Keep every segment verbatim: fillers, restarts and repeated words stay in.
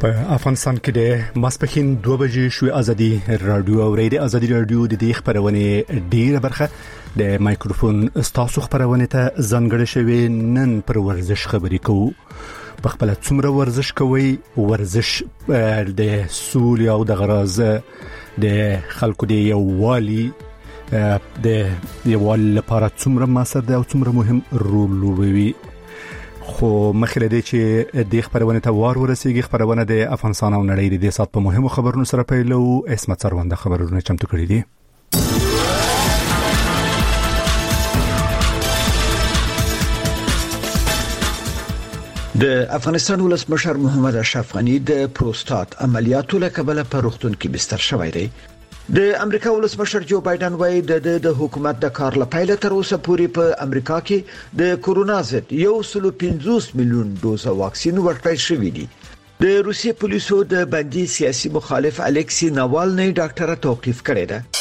په افغانستان کې د ماسپښین دوه بجې شوې ازادي رادیو او ریډیو ازادي رادیو د دې خبرونه ډیره برخه د مایکروفون ستاسو خبرونه ته ځانګړې شوی نن پر ورزش خبرې کوو په خپل څومره ورزش کوي ورزش د سولې او د غراز د خلکو د یووالي د یووالي لپاره څومره مؤثر دی او څومره مهم رول لوبوي خو مخکې لدې چې د خبرونه ته وار ورسیږي خبرونه د افغانستان او نړۍ د سات په مهمو خبرونو سره پیلو اسمت سروند خبرونه چمتو کړی دي د افغانستان ولسمشر محمد اشرف غنی د پروستات عملیاتو لپاره په روغتون کې بستر شوی دی د امریکا ولسمشر جو بایدن وايي د د حکومت د کار لپاره تر اوسه پورې په امریکا کې د کورونا ضد یو سل پنځوس میلیون ډوزه واکسین ورکړل شوې دي د روسي پولیسو د بندي سیاسي مخالف الکسی ناوالني ډاکټر توقيف کړی دی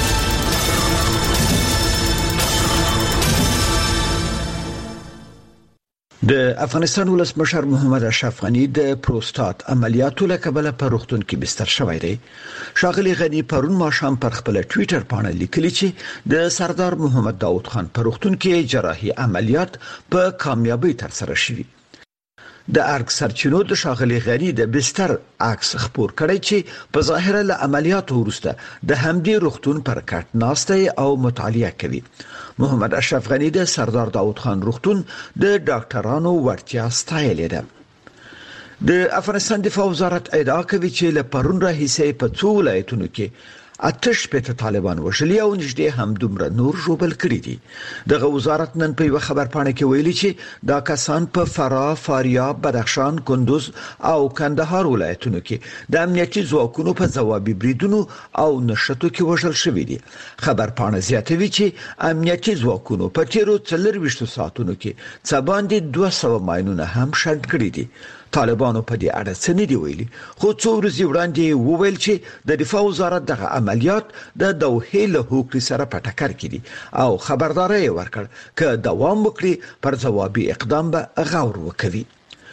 د افغانستان ولسمشر محمد اشرف غنی د پروستات عملیاتو لپاره په روغتون کې بستر شوی دی شاغلی غنی پرون ماښام پر خپل ټوئیټر باندې لیکلی چې د سردار محمد داوود خان په روغتون کې جراحي عملیات په کامیابی تر سره شوی د ارګ سرچینو د شاغلی غنی د بستر عکس خبر کړی چې په ظاهره له عملیاتو وروسته د همدې روغتون پر کټ ناسته او مطالعه کوي محمد اشرف غنی د سردار داوود خان روغتون د ډاکټرانو ورتیا ستایلې ده د افغانستان دفاع وزارت ادعا کوي چې له پرون راهیسې په څو ولایتونو کې اتش په طالبان وشلي او نږدې هم دومره نور جوړل کړی دي دغه وزارت نن په یو خبر پاڼه کې ویلي چې دا کسان په فراه، فاریاب، بدخشان، کندوز او کندهار ولایتونو کې د امنیتي ځواکونو په ځوابي بریدونو او نشټو کې وژل شوی دي خبر پاڼه زیاتوي چې امنیتي ځواکونو په تیرو څلورويشت ساعتونو کې څه باندې دوه سوه ماینونه هم شنډ کړی دي طالبانو په دې اړه څه نه دی ویلي خو څو ورځې وړاندې وویل چې د دفاع وزارت دغه عملیات د دوحې له حکومت سره په ټکر کې دي او خبرداري ورکړ چې دوام وکړي پر ځوابي اقدام به غور وکړي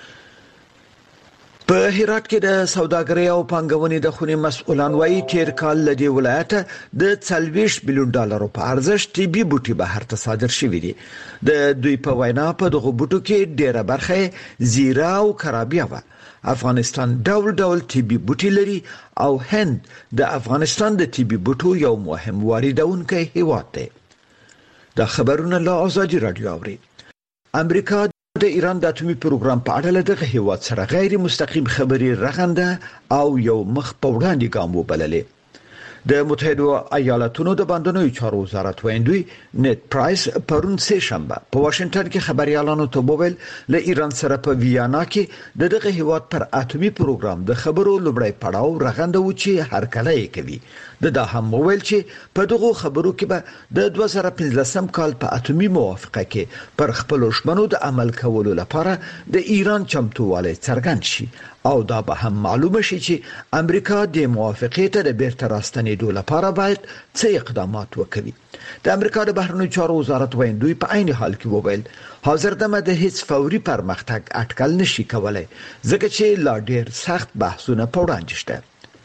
په هرات کې د سوداګرۍ او پانګونې د خونې مسؤلان وايي تیر کال لدی ولایت د څلويښت میلیون ډالرو په ارزښت طبي بوټي بهر ته صادر شوې دي د دوی په وینا په دغه بوټو کې ډېره برخه زیرا او کرابیا و افغانستان ډول ډول طبي بوټي لري او هند د افغانستان د طبي بوټو یو مهم واردونکی هیواد دی دا خبرونه له ازادي رادیو اوري امریکا د ایران د اټومي پروګرام په اړه دغه هیواد سره غیر مستقیم خبري رغنده او یو مخ په وړاندې ګام وبللې د متحده ایالاتونو د باندنوي چارو وزارت ویندوی نت پرایس پرون سه شنبه په واشنگټن کې خبريالانو ته وویل له ایران سره په ویانا کې دغه هیواد پر اټومي پروګرام د خبرو لومړی پړاو رغنده و چې هر کله یې کوي د دا هم ویل چې په دغه خبرو کې به د دوه زره پنځلسم کال په اټومي موافقه کې پر خپل شمنو د عمل کولو لپاره د ایران چمتووالی څرګند شي او دا به هم معلومه شي چې امریکا د موافقې ته د بیرته راستنېدو لپاره باید څه اقدامات وکړي د امریکا د بهرنیو چارو وزارت ویندوی په عین حال کې وویل حاضر دمه د هیڅ فوري پرمختګ اټکل نشي کولای ځکه چې لا ډیر سخت بحثونه په وړاندې شته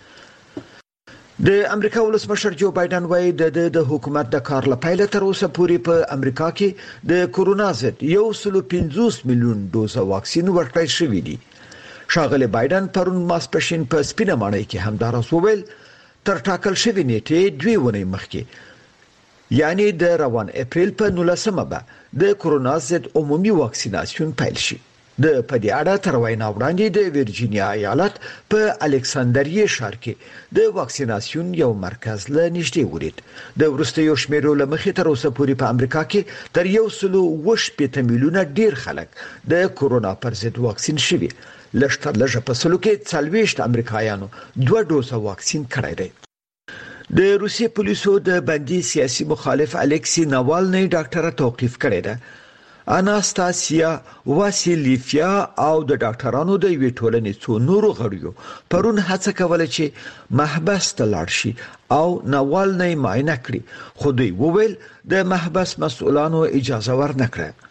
د امریکا ولسمشر جو بایدن وايي د د حکومت د کار لپاره تر اوسه پورې په امریکا کې د کورونا ضد یو سل پنځوس میلیون ډوزه واکسین ورکړل شوې دي شاغلی بایدن پرون ماسپښین په سپینه ماڼۍ کې همدارس وویل تر ټاکل شوی نیټه دوی ونې مخکې یعنی د روان اپریل په نولسمه به د کورونا ضد عمومي واکسیناسیون پیل شي د پدې اړه تر وینا وړاندې د ویرجینیا ایالت په الکساندریه ښار کې د واکسیناسیون یو مرکز له نږدې ولید د ورستیو شمیرو له مخې تر اوسه پورې په امریکا کې تر یو سل او شپږ میلیونه ډیر خلک د کورونا پر ضد واکسین شوي لښتر لږه په سلو کې څلويښت امریکایانو دوه ډوزه واکسین کړی دی د روسي پولیسو د بندي سیاسي مخالف الکسی ناوالني ډاکټر توقيف کړی دی اناستاسیا واسیلیفیا او د ډاکټرانو د وی ټولنې څو نورو غړیو پرون هڅه کوله چې محبس ته لاړ شي او ناوالني معاینه کړي خو دوی وویل د محبس مسؤلانو اجازه ورنکړه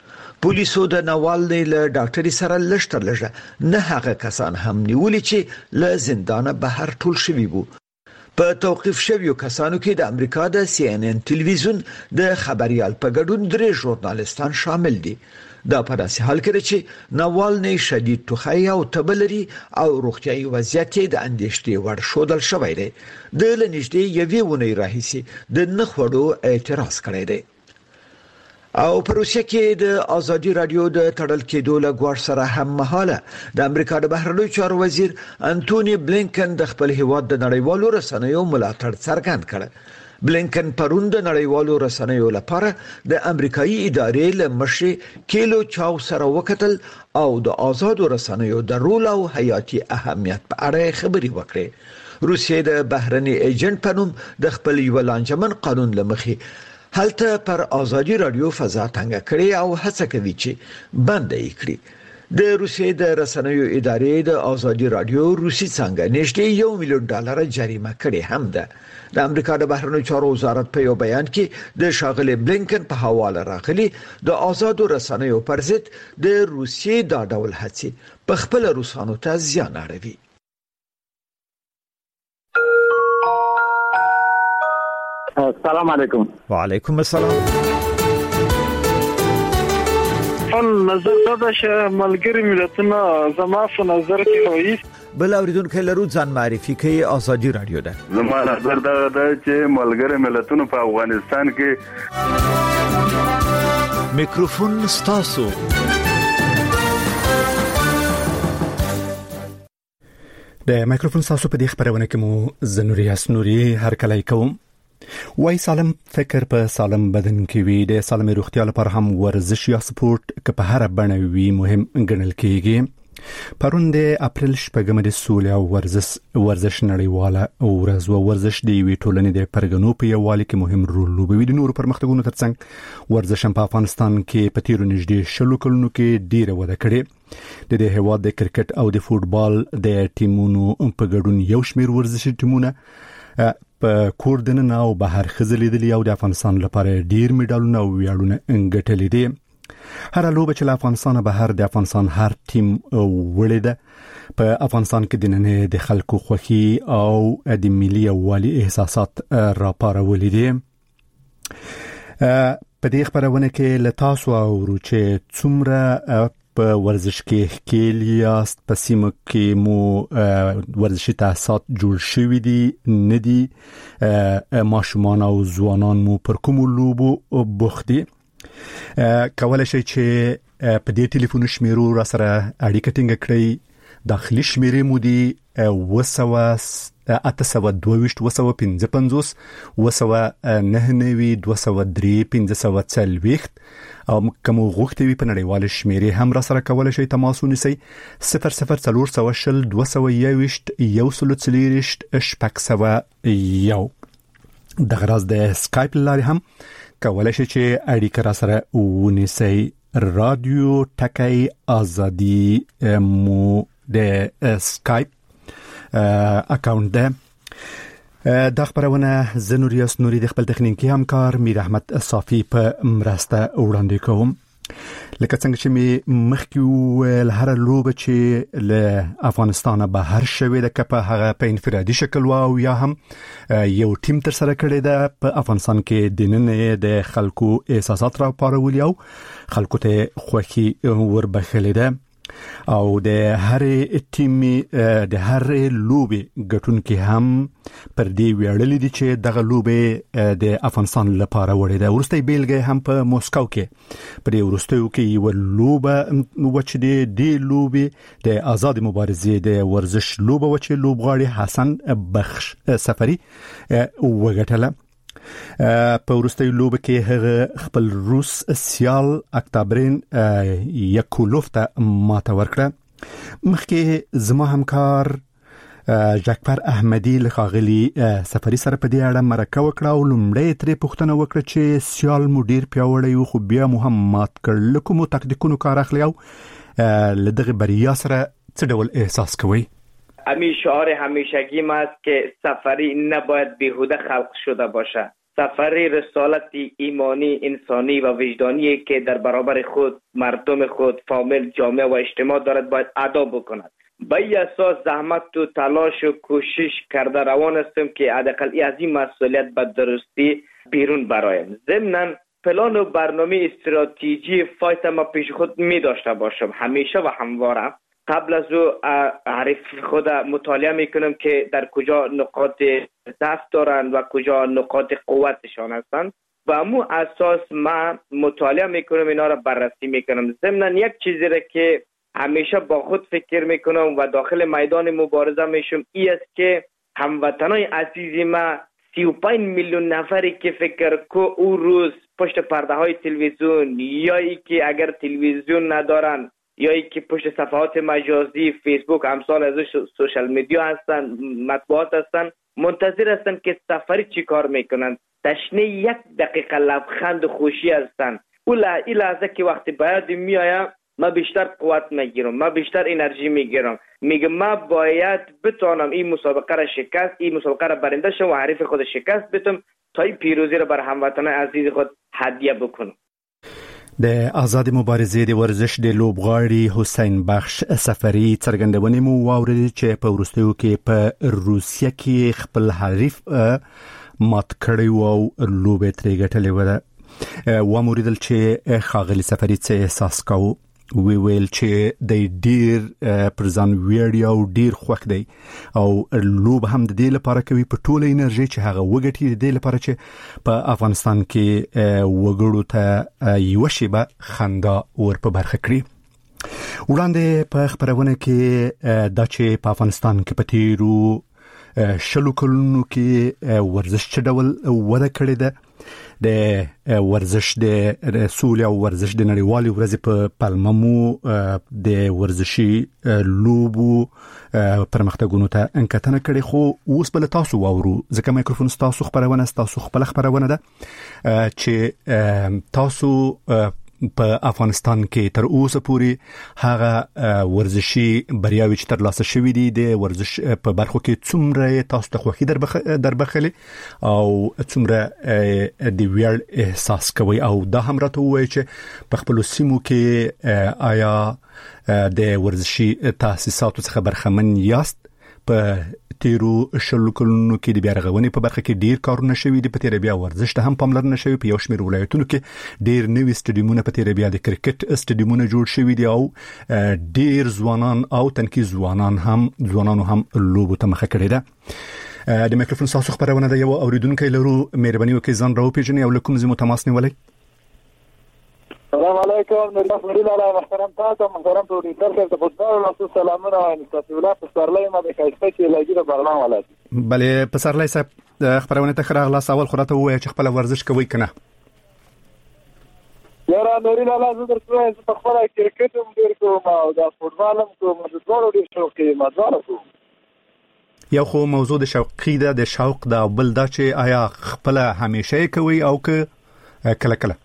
پولیسو د ناوالني له ډاکټري سره لشتر لږه نه هغه کسان هم نیولې چې له زندانه بهر ټول شوي وو. په توقيف شویو کسانو کې د امریکا د سی ان ان ټلویزیون د خبريال په ګډون درې ژورنالستان شامل دي. دا په داسې حال کې چې ناوالني شدید ټوخی او تبلري او روغتيایي وضعیت د اندېښنې وړ شودل شوی دی. د لنیشدې یوې ونې راهیسي د نخوړو اعتراض کړی دی. او په روسیه کې د ازادي رادیو د تړل کېدو له غوړ سره هم مهاله د امریکا د بهرنیو چارو وزیر انټونی بلینکن د خپل هیواد د نړیوالو رسنیو ملاتړ څرګند کړ. بلینکن پرون د نړیوالو رسنیو لپاره د امریکایي ادارې له مشر کیلو چاو سره وکتل او د آزادو رسنیو د رول او حیاتي اهمیت په اړه خبري وکړه. روسیه د بهرنی ایجنټ په نوم د خپل یو لانجمن قانون لمخې هلته پر ازادي رادیو فضا څنګه کړی او هڅه کوي چې بند یې کړي. د روسیې د رسنیو ادارې د ازادي رادیو روسي څنګه نږدې یو میلیون ډالر جریمه کړې هم ده. د امریکا د بهرنیو چارو وزارت په یو بیان کې د شاغلي بلینکن په حواله راغلي د آزادو رسنیو پر ضد د روسیې دا ډول هڅې په خپل روسانو ته زیان اړوي. السلام علیکم. وعلیکم السلام. ان نظر دا چې ملګری ملتونه زما په نظر کې وایي بل اوریدونکو لرو ځان معرفي کوي ازادي رادیو ده. زما نظر دا ده چې ملګری ملتونه په افغانستان کې میکروفون ستاسو. د میکروفون ستاسو په دې خبرونه کې مو زنوري اسنوري هر کله کوم. وای سالم فکر په سالم بدن کې وي. د سالم روغتیا لپاره هم ورزش یا سپورت که په هر بڼه وي مهم ګڼل کېږي. پرون د اپریل شپږمه د سولې او ورزش ورزش نړیواله ورځ او ورزش د وی ټولنې د پرګنو په یووالي کې مهم رول لوبوي. د نورو پرمختګونو ترڅنګ ورزش په افغانستان کې په تیرو نږدې شلو کلونو کې ډیره وده کړې. د دې هیواد د کرکټ او د فوتبال د ټیمونو په ګډون یو شمېر ورزشي ټیمونه په کور دننه او بهر خزلیدلی او د افغانستان لپاره ډیر میډالونه او ویاړونه انګټلې دي. هر لوبه چې له افغانستان بهر د افغانستان هر ټیم وړي ده. په افغانستان کې د نن د خلکو خوښي او د ملي یووالي احساسات راپارولې دي. په دې خبرونه کې له تاسو او چې څومره په ورزش کې کېلیاست په سیمه کې مو ورزشي تاسیسات جوړ شوي دي ندي ماشومان او ځوانان مو پر کوم لوبو بوخت دي. کولای شئ چې په دې ټلیفون شمیرو را سره اړیکه ټینګه کړئ. داخلي شمیرې مو دي وسوه اته سوه دوه ویشت وسوه پنځه پنځوس وسوه نهه نوي دوه سوه درې پنځه سوه څلوېښت او کوم غوښتي وي په نړیوال شمیرې هم را سره کولای شئ تماس ونیسئ. صفر صفر څلور سوه شل دوه سوه یوویشت یو سل څلوېښت شپږ سوه یو. دغه راز د اسکایپ لارې هم کولای شئ چې اړیکه را سره ونیسئ. رادیو ټکی ازادي مو د اسکایپ اکاونټ ده. دا خبرونه زنوریاس نوري د خپل تخنیکی همکار میر احمد صافی په مرسته وړاندې کوم. لکه څنګه چې می مخکې ویل هر لوبه چې له افغانستان بهر شوې ده که په هغه په انفرادي شکل او یا هم یو ټیم تر سره کړی ده په افغانستان کې د نن د خلکو احساسات را پارولي او خلکو ته خوښي وربخلې ده او د هر ټیم د هر لوبي ګټونکي هم پر دې ویاړل دي چې دغه لوبه د افغانستان لپاره وړي ده. ورسته بیلګه هم په موسکو کې پر ورستیو کې یو لوبه وچ دي د لوبي د آزاد مبارزې د ورزش لوبه وچ لوبغاړي حسن بخش سفری وګټله. په ورستي لوبه کې هغه خپل روس سیال اکتابرین یکولوف ته ماته ورکړه. مخکې زما همکار جاکفر احمدی لخاغلی سفری سره په دې اړه مرکه وکړه او لومړی ترې پوښتنه وکړه چې سیال مو ډیر پیاوړی و خو بیا محمد کړ لکه مو تکتیکونو کار اخلي او لدغه بریا سره څه ډول احساس کوي؟ همین شعار همیشگیم است که سفری نباید بیهوده خلق شده باشه. سفر رسالت ایمانی انسانی و وجدانی که در برابر خود، مردم خود، فامیل، جامعه و اجتماع دارد باید ادا بکند. به این اساس زحمت و تلاش و کوشش کرده روان هستم که حداقل از این مسئولیت به درستی بیرون برایم. ضمناً پلان و برنامه استراتژی فایت ما پیش خود می داشته باشم همیشه و همواره. قبل از او عارف خود مطالعه میکنم که در کجا نقاط ضعف دارند و کجا نقاط قوتشان هستند و امو اساس ما مطالعه میکنم، اینا را بررسی میکنم. ضمناً یک چیزی را که همیشه با خود فکر میکنم و داخل میدان مبارزه میشم ای است که هموطنای عزیز ما سی و پنج میلیون نفری که فکر کو او روز پشت پرده های تلویزیون یا ای که اگر تلویزیون ندارن یا ای که پشت صفحات مجازی فیسبوک امثال از سوشال میدیا هستن، مطبوعات هستن، منتظر هستن که سفری چی کار میکنن، تشنه یک دقیقه لبخند خوشی هستن. اولا این لحظه که وقتی باید میایم ما بیشتر قوت میگیرم، ما بیشتر انرژی میگیرم، میگم ما باید بتونم این مسابقه را شکست، این مسابقه را برنده شم و حریف خود شکست بدم تا این پیروزی را بر هموطنان عزیز خود هدیه بکنم. د آزاد مبارزې د ورزش د لوبغاړي حسین بخش سفری څرګندونې مو واورېدې چې په وروستیو کې په روسیه کې خپل حریف مات کړی او لوبې ترې ګټلې وه. و موریدل چې ښاغلي سفری څه احساس کاوه؟ وی ویل چې د ډیر پر ځان ویړی او ډیر خوښ دی او لوب هم د دې لپاره کوي په ټوله انرژي چې هغه وګټي د دې لپاره چې په افغانستان کې وګړو ته یو شیبه خندا ور په برخه کړی. وړاندې په خبرونه کې دا چې په افغانستان کې په تیرو شلو کلونو کې ورزش چې ډول وده کړې ده، د ورزش د رسول او ورزش د نړیوالې ورځې په پلمه مو د ورزشي لوبو پرمختګونو ته انکتنه کړې، خو اوس بل تاسو واورو ځکه مایکروفون تاسو خبرونه تاسو خپل خبرونه ده چې تاسو په افغانستان کې تر اوسه پورې هغه ورزشي بریاوي چې تر لاسه شوې دي د ورزش په برخو کې څومره تاسو ته خوښي در بخلي او څومره د ویاړ احساس کوي، او دا هم راته وایي چې په خپل سیمو کې آیا د ورزشي تاسیساتو څخه برخمن یاست؟ په تیرو شلو کلونو کې د بیا رغونې په برخه کې ډیر کارونه شوي دي، په تیر بیا ورزش ته هم پاملرنه شوي، په یو شمېر ولایتونو کې ډیر نوي سټډیومونه، په تیر بیا د کرکټ سټډیومونه جوړ شوي دي او ډیر ځوانان او تنکي ځوانان هم ځوانانو هم لوبو ته مخه کړې ده. د مایکروفون تاسو خبرونه ده یو اوریدونکو لرو، مهرباني وکړئ ځان راوپېژنئ او له کوم ځای مو تماس نیولی؟ السلام علیکم نور فرید علی محترم تاسو محترم پروډوسر ته فوټبال لاسو سلامونه او تاسو ولات پسرلای ما د کایسته کې لګیره برنامه ولات. بله پسرلای صاحب خبرونه ته خراغ لاس اول خراته وای چې خپل ورزش کوي کنه؟ یاره نوري لاله زه درته وایم چې خپل کرکټ هم ډیر کوم او دا فوټبال هم کوم، د ټولو ډیر شوق کې ما ځاره کوم. یو خو موضوع د شوقي ده، د شوق دا بل دا چې آیا خپل همیشه کوي او که کله کله؟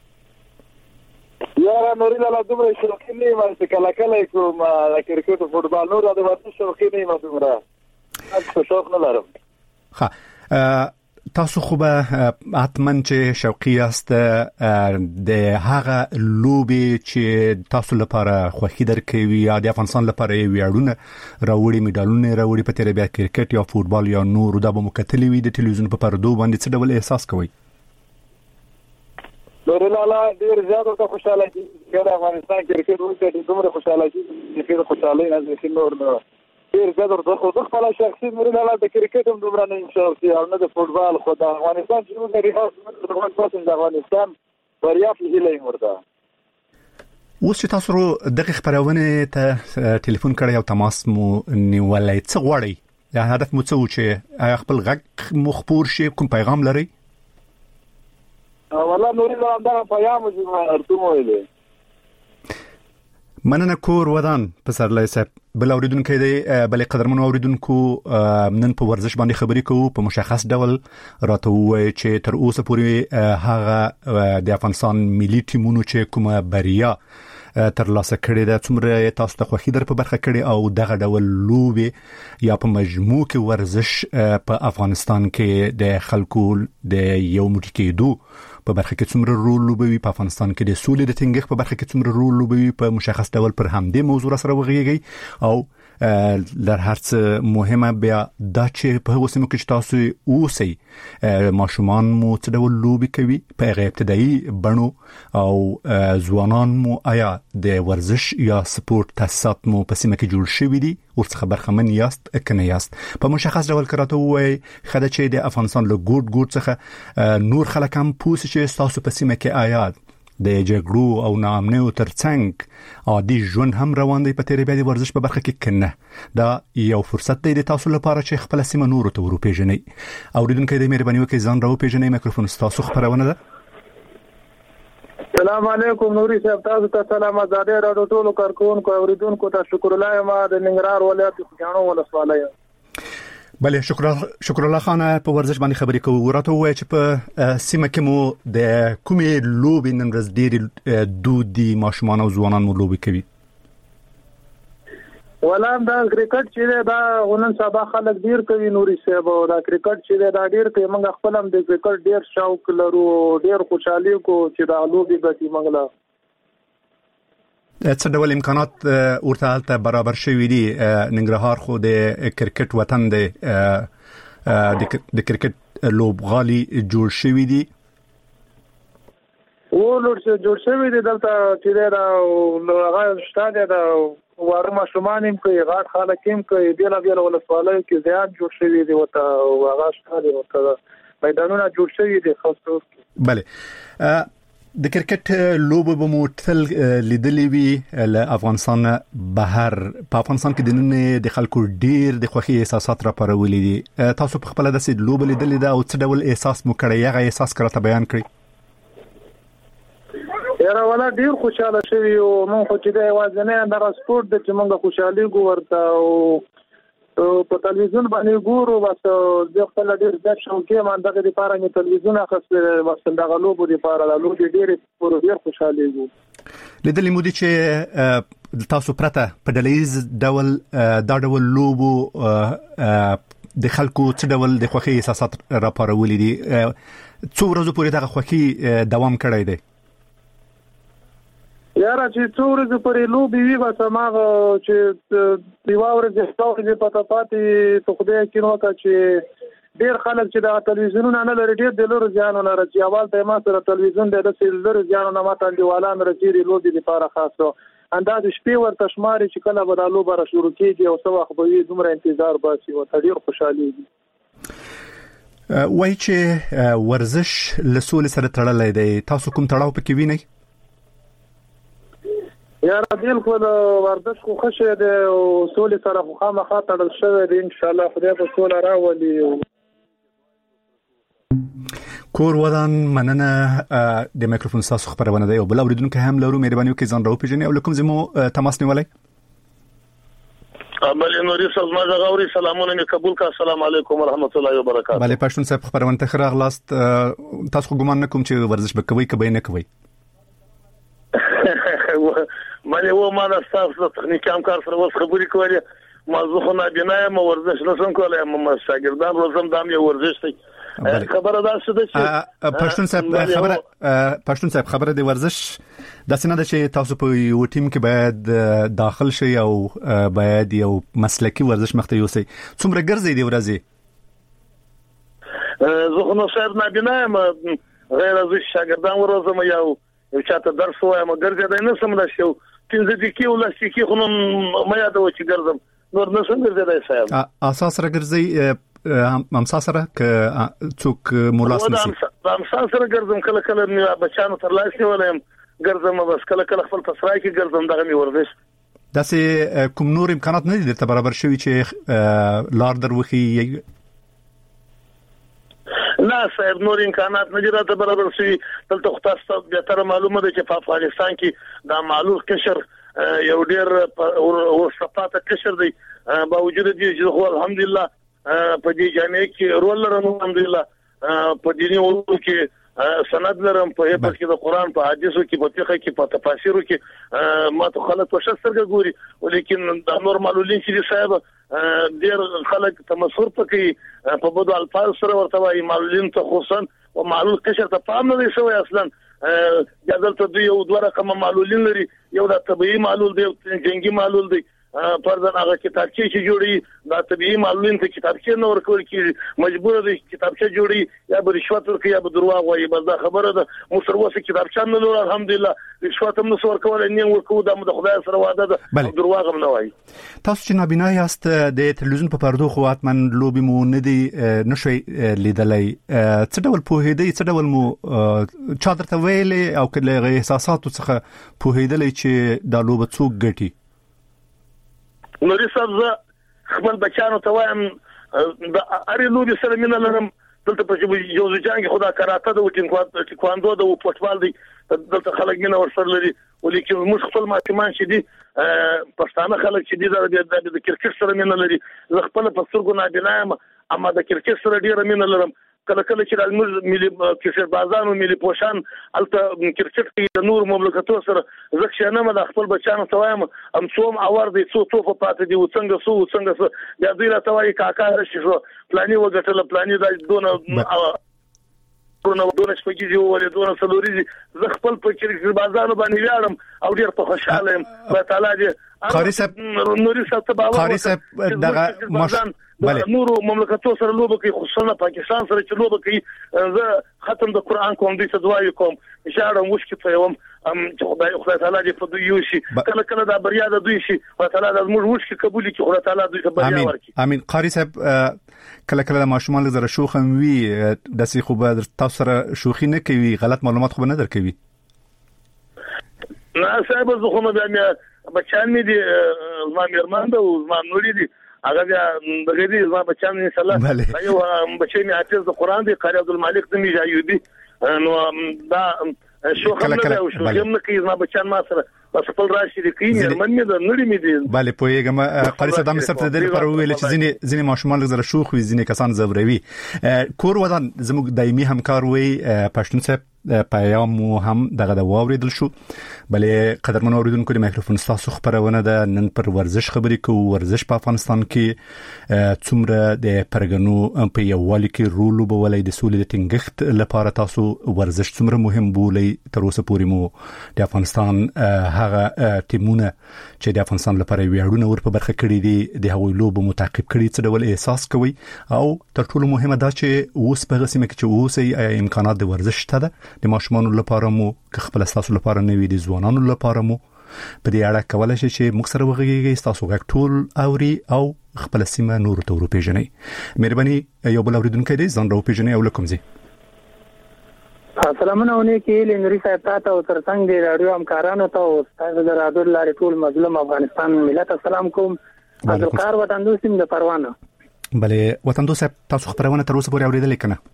یاره نوري لاله دومره شوقي نه یم چې کله کله کوم د کرکټ او فوټبال، نور د ورزش شوقي نه یم دومره، هیڅ شوق نه لرم. ښه تاسو خو به حتما چې شوقي یاست، د هغه لوبې چې تاسو لپاره خوښي درکوي یا د افغانستان لپاره ویاړونه راوړي، میډالونه راوړي، په تیر بیا کرکټ یا فوټبال یا نور دا به مو کتلي وي د تلویزیون په پردو باندې، څه ډول احساس کوئ؟ نور لاله ډیر زیات ته خوشاله دي چې افغانستان کرکټ وکړي، دومره خوشاله دي چې خوشاله نه دي نور نه ډیر زیات ورته خو خپل شخصي نور لاله د کرکټ هم دومره نه شوقي او نه د فوټبال، خو د افغانستان چې موږ لري د افغانستان بریا په هیله ورته. اوس چې تاسو دغه خبرونه ته ټلیفون کړی او تماس مو نیولای، څه غواړئ؟ یا هدف مو څه و چې خپل غږ مخبور شي، کوم پیغام لري؟ والله نوري لاله دا پیغام چې ارتو ویلې مننه کور ودان پسرلای صاحب. بل اوریدونکو دی، بل قدرمنو اوریدونکو نن په ورزش باندې خبرې کوو، په مشخص ډول راته وایي چې تر اوسه پورې هغه د افغانستان ملي ټیمونو چې کومه بریا ترلاسه کړي د څومره تاسو ته خوښي در په برخه کړي او دغه ډول لوبي یا په مجموع کې ورزش په افغانستان کې د خلکو د یو موټی کېدو په برخه کې څومره رول لوبوي په افغانستان کې د سولې د ټینګښت په برخه کې څومره رول لوبوي په مشخص ډول پر همدې موضوع سره وغږیږي او لر هرڅ مهمه بیا دا چې په هغه سیمو کې تاسو اوسئ ماشومان مو څه ډول لوبي کوي په غیر ابتدایي بڼو او ځوانان مو آیا د ورزش یا سپورت تاسیسات مو په سیمه کې جوړ شوي دي او څه خبرخمن یاست کنه یاست په مشخص ډول کراته وای خدای چې د افغانستان له ګوټ ګوټ څخه نور خلک هم پوس چې تاسو په سیمه کې آیا د جګړو او ناامنیو ترڅنګ عادي ژوند هم روان دی په تیرې بیا د ورزش په برخه کې کنه دا یو فرصت دی د تاسو لپاره چې خپل سیمه نور ته وروپیژنئ اوریدونکو د مهرباني وکړئ ځان راوپیژنئ میکروفون تاسو خبرونه ده السلام علیکم نوري صاحب تاسو ته سلام آزادې راډیو ټولو کارکونکو اوریدونکو ته شکر الله ما د ننګرهار ولایت خوږیاڼو ولسوالۍ بله شکر شکر الله خان په ورزش باندې خبرې کوو ورته وای چې په سیمه کې مو د کومې لوبې نن ورځ ډېرې دودي ماشومان او ځوانان مو لوبې کوي ولان دا کرکټ چې دا ونن سبا خلک ډیر کوي نوري صاحب او دا کرکټ چې دا ډیر کوي موږ خپل هم د کرکټ ډیر شوق لرو ډیر خوشحالي کو چې دا لوبي ګټي موږ څه ډول امکانات ورته حالت برابر شوي دي ننګرهار خو د کرکټ وطن دی د کرکټ لوبغالي جوړ شوي دي و لور چې جوړ شوي دي دلته چې دا هغه شته دا واره ماشومان هم کوي غاټ خلک هم کوي بیل بیل ولسوالۍ کې زیات جوړ شوي دي وته هغه شته دي وته میدانونه جوړ شوي دي خاص بله د کرکټ لوبه به مو تل لیدلې وي له افغانستان بهر په افغانستان کې د نن د خلکو ډیر د خوښي احساسات را پرولې دي تاسو په خپل د سید لوبه لیدلې ده او څه ډول احساس مو کړی هغه احساس کړه بیان کړئ یاره ولا ډیر خوشاله شوی او مونږ خو چې د وازنه د سپورت د چې مونږ خوشحالي ګورته او په تلویزیون باندې ګورو بس د خپل ډیر د شوکې مان دغه لپاره نه تلویزیون اخستل بس دغه لوبو لپاره د لوبي ډیر پر ډیر خوشاله ګو لیدلې مو دي چې تاسو پرته په دلیز ډول دا ډول لوبو د خلکو څه ډول د خوښي احساسات را پارولې دي څو ورځې پورې دغه خوښي دوام کړی دی یاره چې څو ورځې پورې لوبې وي بس هماغه چې یوه ورځ څو ورځې پته پاتې په خدای کې نو که چې ډېر خلک چې د تلویزیونونه نه لري ډېر د لرو زیانونه رسي اول ته ما سره تلویزیون دی داسې لرو زیانونه ما ته انډیوالان رسي د لوبې لپاره خاص انداز شپې ورته شماري چې کله به دا لوبه را شروع کېږي او څه وخت به وي دومره انتظار باسي ورته ډېر خوشحالېږي وایي چې ورزش له سولې سره تړلی دی تاسو کوم تړاو پکې وینئ یاره بالکل ورزش خو ښه دی او سولې سره خو خامخا تړل شوی دی انشاءالله خدای به سوله راولي کور ودان مننه د میکروفون تاسو خبرونه دی او بل اوریدونکو هم لرو مهرباني وکړئ ځان راوپېژنئ او لکم زمو تماس نیولای بله نوري صاحب ما غوړي سلامونه می قبول کا السلام علیکم ورحمت الله وبرکاته بله پښتون صاحب خبرونه ته خراغلاست تاسو ګمان نکوم چې ورزش به کوي کبه نه کوي مله و ما د تاسو تخنیکی همکار سره اوس خبرې کولې موضوع خو نه بنایم ورزش نشم کولای ما شاګردان روزم دام یو ورزش دی خبره دا څه ده چې پښتون صاحب خبره پښتون صاحب خبره دی ورزش دا څنګه ده چې تاسو په یو ټیم کې باید داخل شئ او باید یو مسلکی ورزش مخته یوسئ څومره ګرځئ دی ورځي زه خو نو صاحب نه بنایم غیر از شاګردان ورزم یو یو چاته درس وایم ګرځي نه سم ده شو پنځه دقیقې او لس دقیقې خو نو ما یادوي چې ګرځم نور نه څنګه ګرځي صاحب اساس سره ګرځي امسا سره ک څوک مولاس نسی امسا سره ګرځم کله کله مې بچانو تر لاس نیولم ګرځم بس کله کله خپل تسرای کې ګرځم دغه مې ورزش داسې کوم نور امکانات نه دي ته برابر شوی چې لار دروخي نه صاحب نور امکانات نه دي راته برابر شوي دلته خو تاسو بیا تر معلومه ده چې په افغانستان کې دا معلول قشر یو ډیر ورسپاته قشر دی باوجود دې چې خو الحمدلله په دې جامعه کې رول لرم الحمدلله په دې نیولو کې سند لرم په هیڅ کې د قران په حدیثو کې په فقه کې په تفاسیرو کې ما ته خلک په شسترګه ګوري ولیکن د نور معلولین چې صاحب ډیر خلک تمسخر پکې په بدو الفاظ سره ورته وايي معلولین ته خصوصا او معلول قشر ته پام نه دی شوی اصلا جدلته دوی یو دوه رقم معلولین لري یو د طبيعي معلول دی جنگي معلول دی فرضاً هغه کتابچې چې جوړي د طبيعي معلولین ته کتابچې نه ورکول کیږي مجبور دي کتابچې جوړي یا به رشوت ورکړي یا به دروغ وایي بس دا خبره ده مو سره وسه کتابچې نه لور الحمدلله رشوت هم نو ورکول نه ورکو د خدای سره وعده ده دروغ هم نه وایي تاسو چې نابینا یاست د تلویزیون په پردو خو اتمن لوبي مو نه دي نشوي لیدلای څه ډول پوهېدی څه ډول مو چا درته ویلې او کله احساساتو څخه پوهېدلې چې دا لوبه څوک ګټي نوري صاحب خپل بچانو ته وایم د اړ لوبي سره مینه لرم دلته په جوزو جنگ خدا کراته د وټینګ تکواندو د فوټبال دی دلته خلک مینه ورسره لري ولیکن موږ خپل ماشومان چې دي پښتانه خلک چې دي د کرکټ سره مینه لري زه خپل په سترګو نابینا یم اما د کرکټ سره ډیره مینه لرم کله کله چې د ملي کرکټ بازانو ملي پوشان الته کرکټ کې د نور مملکتو سره زکه نه د خپل بچانو ته وایم ام څوم اور دي څو توفه پاتې دي وڅنګه سو وڅنګه یا دوی راته وایي کاکا راشي شو پلاني وګټل پلاني د دونه ورونه دونه شپږی دی ولې دونه سلوري زه خپل په کرکټ بازانو باندې ویاړم او ډیر په خوشاله یم الله تعالی دې قاری صاحب نوري صاحب قاری صاحب دغه مش نور مملکتو سره لوبه کوي خصوصا پاکستان سره چې لوبه کوي زه ختم د قران کوم دي څه دعا کوم اشاره مشکل فيوم ام چې خدای خدای تعالی دې په دوی یو شي کله کله دا بریا د دوی شي خدای تعالی د موږ مشکل قبول کړي خدای تعالی دوی ته بریا ورکړي امين قاری صاحب کله کله ماشومان لزر شوخم وی د سې خو به تاسو سره شوخي نه کوي غلط معلومات خو نه درکوي نه صاحب زه خو نه بچان مې دي ما میرمن ده او ما نوري دي هغه دغه دي زما بچان ان شاء الله یو بچی می حافظ د قران دی قاری عبدالمالک د میجایودي نو دا شو خلک او شو یم نه کی زما بچان ما سره بس خپل راشي دي کی من مې د نړۍ مې دي bale پوهیږم قاری صاحب د مصر ته د پر ویل چې ځینې ځینې ماشومان لږ زره شوخ وي ځینې کسان زوروي کور ودان زموږ دایمي همکار وي پښتون صاحب پیام هم دغه د واوریدل شو بلې قدرمن اوریدونکو د مایکروفون تاسو خبرونه ده نن پر ورزش خبرې کوو ورزش په افغانستان کې څومره د پرګنو په یووالي کې رول وبولای د سولې د ټینګښت لپاره تاسو ورزش څومره مهم بولي تر اوسه پورې مو د افغانستان هغه ټیمونه چې د افغانستان لپاره ویاړونه ور په برخه کړی دي د هغوی لوبو متعقب کړي څه ډول احساس کوي او تر ټولو مهمه دا چې اوس په سیمه کې چې اوس امکانات د ورزش شته ده د ماشومانو لپاره مو که خپل تاسو لپاره نه وي د ځوانانو لپاره مو په دې اړه کولای شي چې موږ سره وغږیږئ تاسو غږ ټول اوري او خپل سیمه نور ته ورپېژنئ مهرباني یو بل اوریدونکو دې ځان راوپېژنئ او لکم زی سلامونه ونی کې لنوري صاحب تاسو او ترڅنګ د رادیو همکارانو ته او تاسو د رادیو لارې ټول مظلوم افغانستان ملت السلام کوم عبدالقار وطن دوستم د پروانه بلې وطن دوست تاسو خبرونه تر اوسه پورې اوریدلې کنه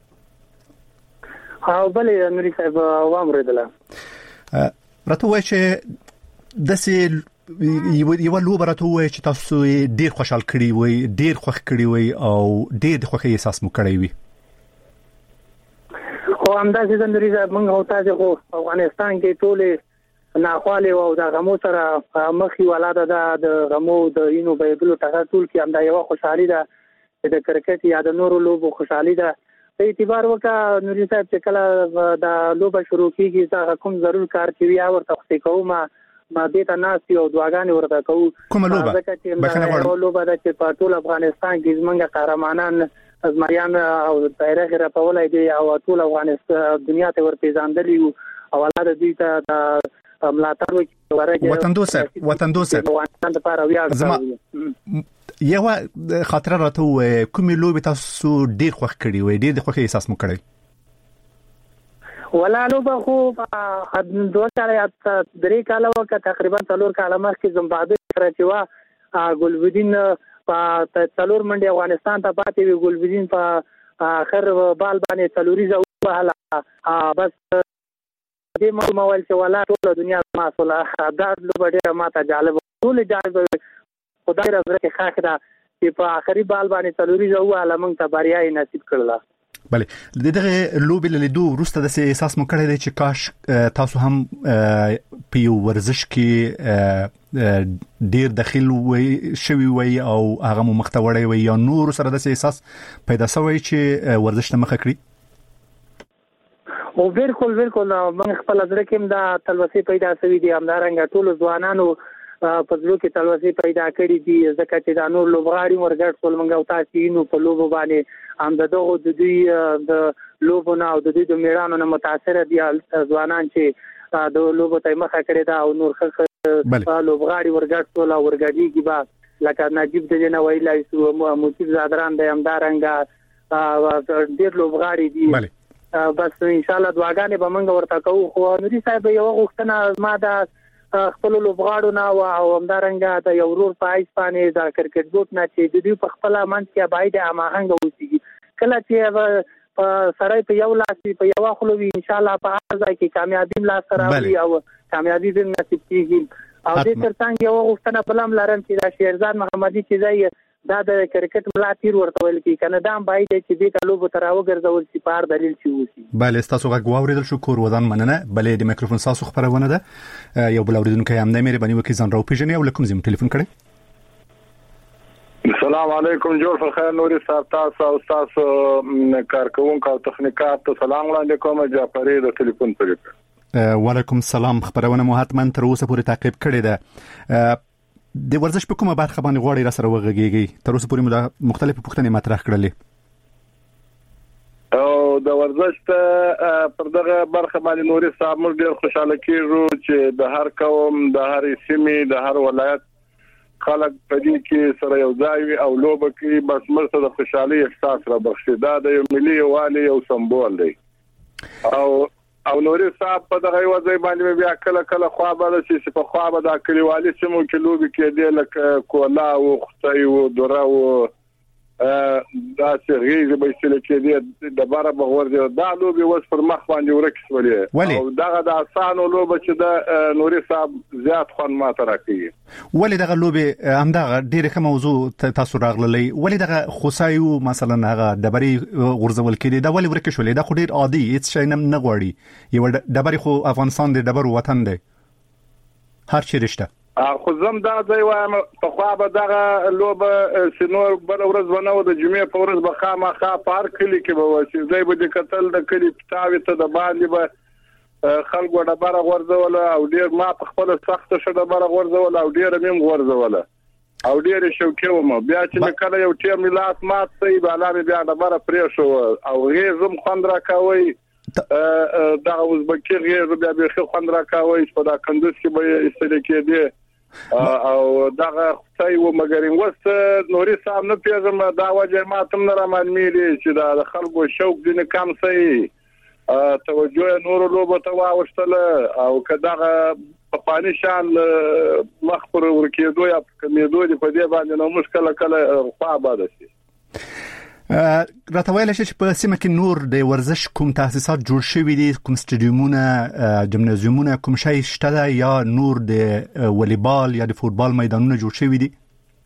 او بلې نوري صاحب وامریدله راته وای چې د سې یو لوبه راته وای چې تاسو ډیر خوشحال کړی وای ډیر خوښ کړی وای او ډیر د خوښۍ احساس مو کړی وي او همداسې د نوري صاحب موږ او تاسو خو افغانستان کې ټول ناخواله او د غمو سره مخې ولاده ده د غمو د اینو بایبل ټاکل ټول کې همدا یو خوشحالي ده د کرکټ یا د نورو لوبو خوشحالي ده په اعتبار وکړه نوري صاحب چې کله د لوبه شروع کیږي دا کوم ضرور کار کوي او ورته خو کوم ما دې ته ناس یو دواګانې ورته کوو کوم لوبه بخنه ورو لوبه د چې په ټول افغانستان کې زمونږ قهرمانان ازمریان او دایره را په ولای دي او ټول افغانستان دنیا ته ورپېژندلي او ولادت دي ته ملاتړ وکړي وطن دوست وطن دوست افغانستان لپاره ویاړ یو خاطر راته کومې لوبې تاسو ډیر خوښ کړی وای ډیر د خوښۍ احساس مو کړی ولا لوبه خو دوه کاله یا درې کاله وکړه تقریبا څلور کاله مخکې زمبابوې سره چې وا ګلبدین په څلور منډي افغانستان ته پاتې وی ګلبدین په اخر بال باندې څلوريزه وهله بس دې موبایل چې ولا ټول دنیا ما سره دا لوبه ډیره ماته جالب ټول جالب خدای رضا کې خاخره چې په اخري بال باندې څلوريزه وهله موږ ته بریا نصیب کړله بله دغه لوبي له لیدو وروسته د احساس مو کړی دی چې کاش تاسو هم په یو ورزش کې ډیر داخل وي شوي وي او هغه مو مختوړی وي یا نور سره د احساس پیدا شوی چې ورزش ته مخه کړی او بالکل بالکل موږ خپل ځل کې دا تلوسه پیدا شوی دي همدارنګه ټول ځوانانو په ځلو کې تلوسه پیدا کړی دي ځکه چې دا نور لوبغاړي ورګټ ټول موږ او تاسو نو په لوبو باندې هم دغه د دوی د لوبو نه او د دوی د میړانو نه متاثر دي ځوانان چې د لوبو ته مخه کړی دا او نور خلک لوبغاړي ورګټ ټول ورګړي با لکه نجیب د جنا ویلای سو موصف زادران د همدارنګه ډیر لوبغاړي دي بس ان شاء الله دعاګانې به موږ ورته کوو خو نوري صاحب یو غوښتنه ما دا خپل لوبغاړو نه او همدارنګه د یو ورور په ایسپانیا د کرکټ بوت نه چې د دوی په خپل منځ کې باید اماهنګ وسی کله چې په سړی په یو لاس په یو خلوي ان شاء الله په هر ځای کې کامیابی لا سره او کامیابی به نصیب کیږي او د ترڅنګ یو غوښتنه بلم لرم چې د شیرزاد محمدي چې ځای دا د کرکټ ملاتیر ورته ویل کی کنه دا باید چې دې کلوب تر وګرځول شي په دلیل شي وسی بله تاسو غواړئ اوریدل شو کور ودان مننه بله د میکروفون تاسو خبرونه ده یو بل اوریدونکو هم نه مېری باندې وکي ځان راو پیژنې او لکم زم ټلیفون کړئ السلام علیکم جوړ فخر نوري صاحب تاسو او تاسو کارکونکو او تخنیکات ته سلام وړاندې کوم جعفری د ټلیفون پر وعلیکم السلام خبرونه مو حتما تر اوسه پورې تعقیب کړی ده د ورزش په کومه برخه باندې غواړي را سره وغږیږي تر اوسه پورې موږ مختلفه پوښتنې مطرح کړلې او د ورزش ته پر دغه برخه باندې نوري صاحب موږ ډیر خوشاله کیږو چې د هر قوم د هر سیمې د هر ولایت خلک په دې کې سره یو ځای وي او لوبه کې بس مرسته د خوشحالي احساس را بخښي دا د یو ملي یووالي یو سمبول دی او او نوري صاحب په دغه یو ځای باندې بیا کله کله خوا به چې په خوا به د کلیوالي سیمو کې لوبي کې دی لکه کولا او خطي او دره او دا چې غیږ به چې کې دی د بار بغور دی دا لوبي وس پر مخ باندې ورکسولې او دغه د اسانو لوبه چې د نوري صاحب زیات خون ماته راکړي ولې دغه لوبي همدغه ډیره کوم موضوع تاسو راغللې ولې دغه خصایو مثلا هغه دبري غرزول کې دا ولې ورکشولې دا خو ډیر عادي هیڅ شي نه غواړي یو دبري خو افغانستان دی دبر وطن دی هر چی رشته خو زم دا ځای وایم په خوا به دغه لوبه سينور بل ورځ ونه د جمعې په ورځ به خامخا پار کلی کې به وسی ځای به د قتل د کلی پټاوي ته د باندې به خلکو د بار غورځول او ډیر ما په خپل سخت شو د بار غورځول او ډیر مم غورځول او ډیر شوکه ومه بیا چې کله یو ټیم لاس مات سي بالا بیا د بار پرې شو او غیزم خوند را کوي دا اوسبکي غیر بیا به خوند را کوي په دا کندوز کې به استل کې دی او دغه ځای و مګر وست نوري صاحب نه پیژم دا وجه ماتم نه رامنميلي چې دا خلکو شوق دي نه کم سي توجه نور لوبه ته واوښتل او کداغه په پانی شان مخبر ورکېدو یا کمیدو دي په دې باندې نو مشکل کله خوا باد شي راته ویل شي چې په سیمه کې نور د ورزش کوم تاسیسات جوړ شوي دي کوم سټډیومونه جمنازیومونه کوم شای شته یا نور د والیبال یا د فوتبال میدانونه جوړ شوي دي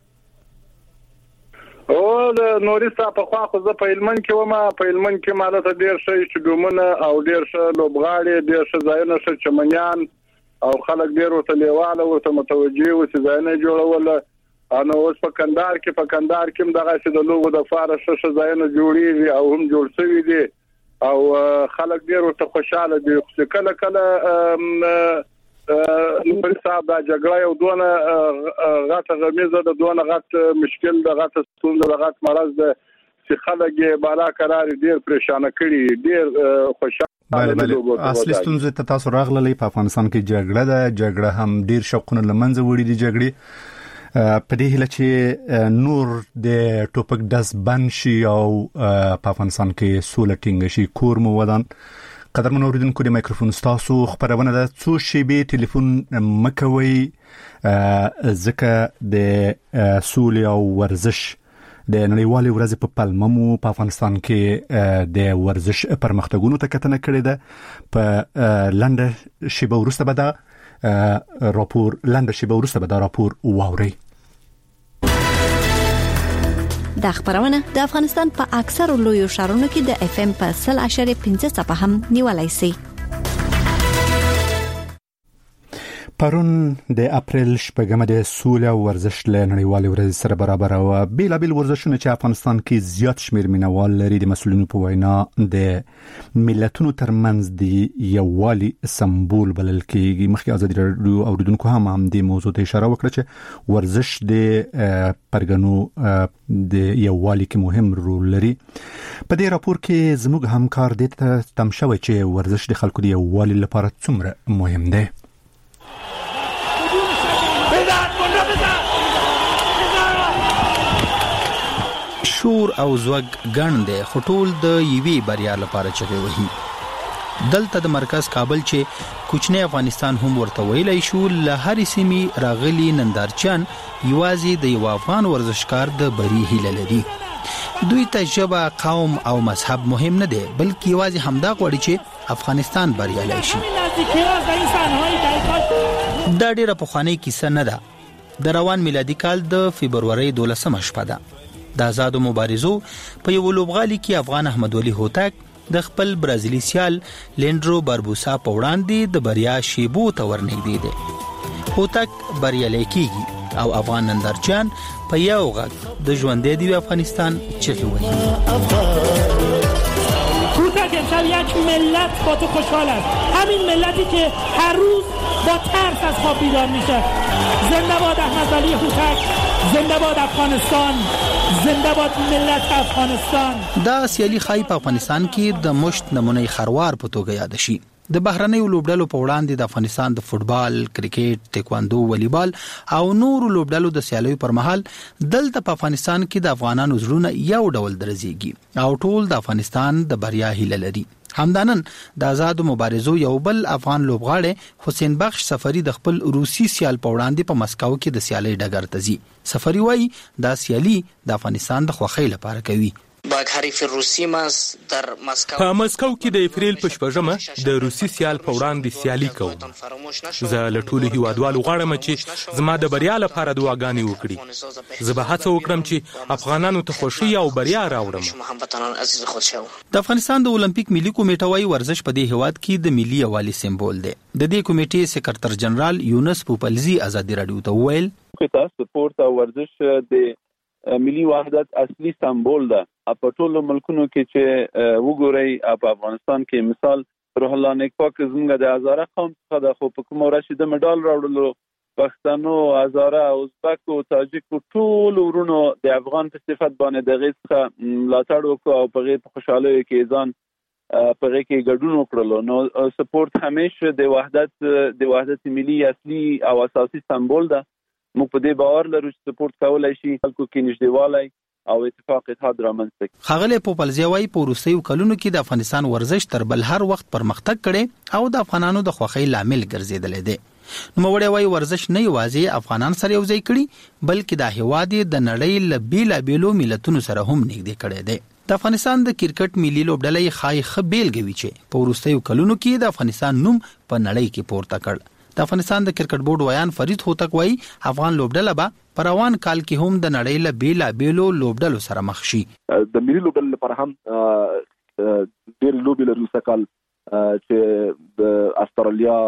او د نوري صاحب په خوا خو زه په هلمند کې ومه په هلمند کې مالته ډیر شي سټډیومونه او ډیر ش لوبغاړي ډیر ش ځایونه ش چمنیان او خلک ډیر ورته لیواله ورته متوجي و چې ځایونه جوړول انا اوس په کندهار کې په کندهار کې دغه چې د لوګو د فارش ش ځایونه جوړیږي او هم جوړ شوي دي او خلک ډیر ورته خوشاله دي چې کله کله نو صاحب دا جګړه یو دونه غاټه غمیزه د دونه غاټ مشکل د غاټ ستونزه د غاټ مرز د چې خلک بالا قرار ډیر پریشان کړي ډیر خوشاله بله بله اصلي ستونزه ته تاسو راغللې په افغانستان کې جګړه ده جګړه هم ډیر شوقونه لمنځه وړي دي جګړې په دې هله چې نور د ټوپک داس بند شي او په افغانستان کې سوله ټینګ شي کور مو ودان قدرمن اوریدونکو د میکروفون تاسو خبرونه د څو شیبې ټلیفون مکوي ځکه د سولې او ورزش د نړیوالې ورځې په پلمه مو په افغانستان کې د ورزش پرمختګونو ته کتنه کړې ده په لنډه شیبه وروسته به دا راپور لنډه شیبه وروسته به دا راپور واوري دا خبرونه د افغانستان په اکثر لویو ښارونو کې د اف ام په صفر اشاریه پنځه صفحه هم نیولای شي. پرون د اپریل شپږمه د سولې او ورزش له نړیوالې ورځې سره برابر او بیلابل ورزشونه چې افغانستان کې زیات شمیر مینوال لري د مسؤلینو په وینا د ملتونو ترمنځ د یووالي سمبول بلل کېږي. مخکې ازادي راډیو اوریدونکو هم هم د موضوع ته اشاره وکړه چې ورزش د پرګنو د یووالي کې مهم رول لري. په دې راپور کې زموږ همکار د تم شوی چې ورزش د خلکو د یووالي لپاره څومره مهم دی. شور او زوګ ګڼ دی خو ټول د یوې بریا لپاره چغې وهي. دلته د مرکز کابل چې کوچنی افغانستان هم ورته ویلی شو له هرې سیمې راغلي نندارچیان یوازې د یو افغان ورزشکار د بری هیله لري. دوی ته ژبه، قوم او مذهب مهم نه دی بلکې یوازې همدا غواړي چې افغانستان بریالی شي. دا ډیره پخوانۍ کیسه نه ده. د روان میلادي کال د فبرورۍ دولسمه شپه ده. د آزادو مبارزو په یو لوبغالي کې افغان احمد ولی هوتک د خپل برازیلي سیال لینډرو باربوسا په وړاندې د بریا شیبو ته ورنږدې دی. هوتک بریالی کیږي او افغان نندارچیان په یو غږ د ژوندې دی افغانستان چغې وهي. هوتک امشب یک ملت با تو خوشحال است. همین ملتی که هر روز با ترس از خواب بیدار میشه. زنده باد احمد ولی هوتک، زنده باد افغانستان، زنده باد ملت افغانستان. دا سیالي خای په افغانستان کې د مشت نمونه خروار په توګه یاد شي. د بهرنۍ لوبډلو په وړاندې د افغانستان د فوتبال، کرکټ، تایکواندو، والیبال او نور لوبډلو د سیالیو پر مهال دلته په افغانستان کې د افغانانو زړونه یو ډول درزيږي او ټول د افغانستان د بریا هیله لري. همدانن د آزادو مبارزو یو بل افغان لوبغاړی حسین بخش سفری د خپل روسي سیال په وړاندې په مسکو کې د سیالي ډګر ته ځي. سفری وایي دا سیالي د افغانستان د خوښۍ لپاره کوي. په مسکو کې د اپریل په شپږمه د روسي سیال په وړاندې سیالي کوم. زه له ټولو هیوادوالو غواړم چې زما د بریا لپاره دعاګانې وکړي. زه به هڅه وکړم چې افغانانو ته خوښي او بریا راوړم. د افغانستان د اولمپیک ملي کمیټه وايي ورزش په دې هیواد کې د ملي یووالي سمبول دی. د دې کمیټې سکرټر جنرال یونس پوپلزي ازادي راډیو ته وویل چې سپورت او ورزش د ملي وحدت اصلي سمبول ده. په ټولو ملکونو کې چې وګورئ په افغانستان کې مثال روح الله نیکپاک زموږ د هزاره قوم څخه د خو په کوم ورشي د مډال راوړلو پښتنو، هزاره، ازبک او تاجک ټول ورونو د افغان په صفت باندې د غیڅ څخه ملاتړ وکړو او په غي په خوشاله کې ځان په غي کې ګډون وکړلو. نو سپورت همیشه د وحدت د وحدت ملي اصلي او اساسي سمبول ده. موږ په دې باور لرو چې سپورت کولای شي خلکو کې نږدېوالی او اتفاق اتحاد رامنځته کړي. خغله پوپلزی وايي په وروستیو کلونو کې د افغانستان ورزش تر بل هر وخت پرمختګ کړي او د افغانانو د خوښۍ لامل ګرځیدل دي. نو موري وايي ورزش نه یوازې افغانان سره یو ځای کړي بلکې د هیواد د نړۍ له بیلابېلو ملتونو سره هم نږدې کړي دي. د افغانستان د کرکټ ملي لوبډلې خای خبيل کوي چې په وروستیو کلونو کې د افغانستان نوم په نړۍ کې پورته کړ. د افغانستان د کرکټ بورډ ویان فرید هوتک وايي افغان لوبډله به په روان کال کې هم د نړۍ له بیلابېلو لوبډلو سره مخ شي. د ملي لوبډلو لپاره هم ډېر لوبې لري سکهال چې د استرالیا،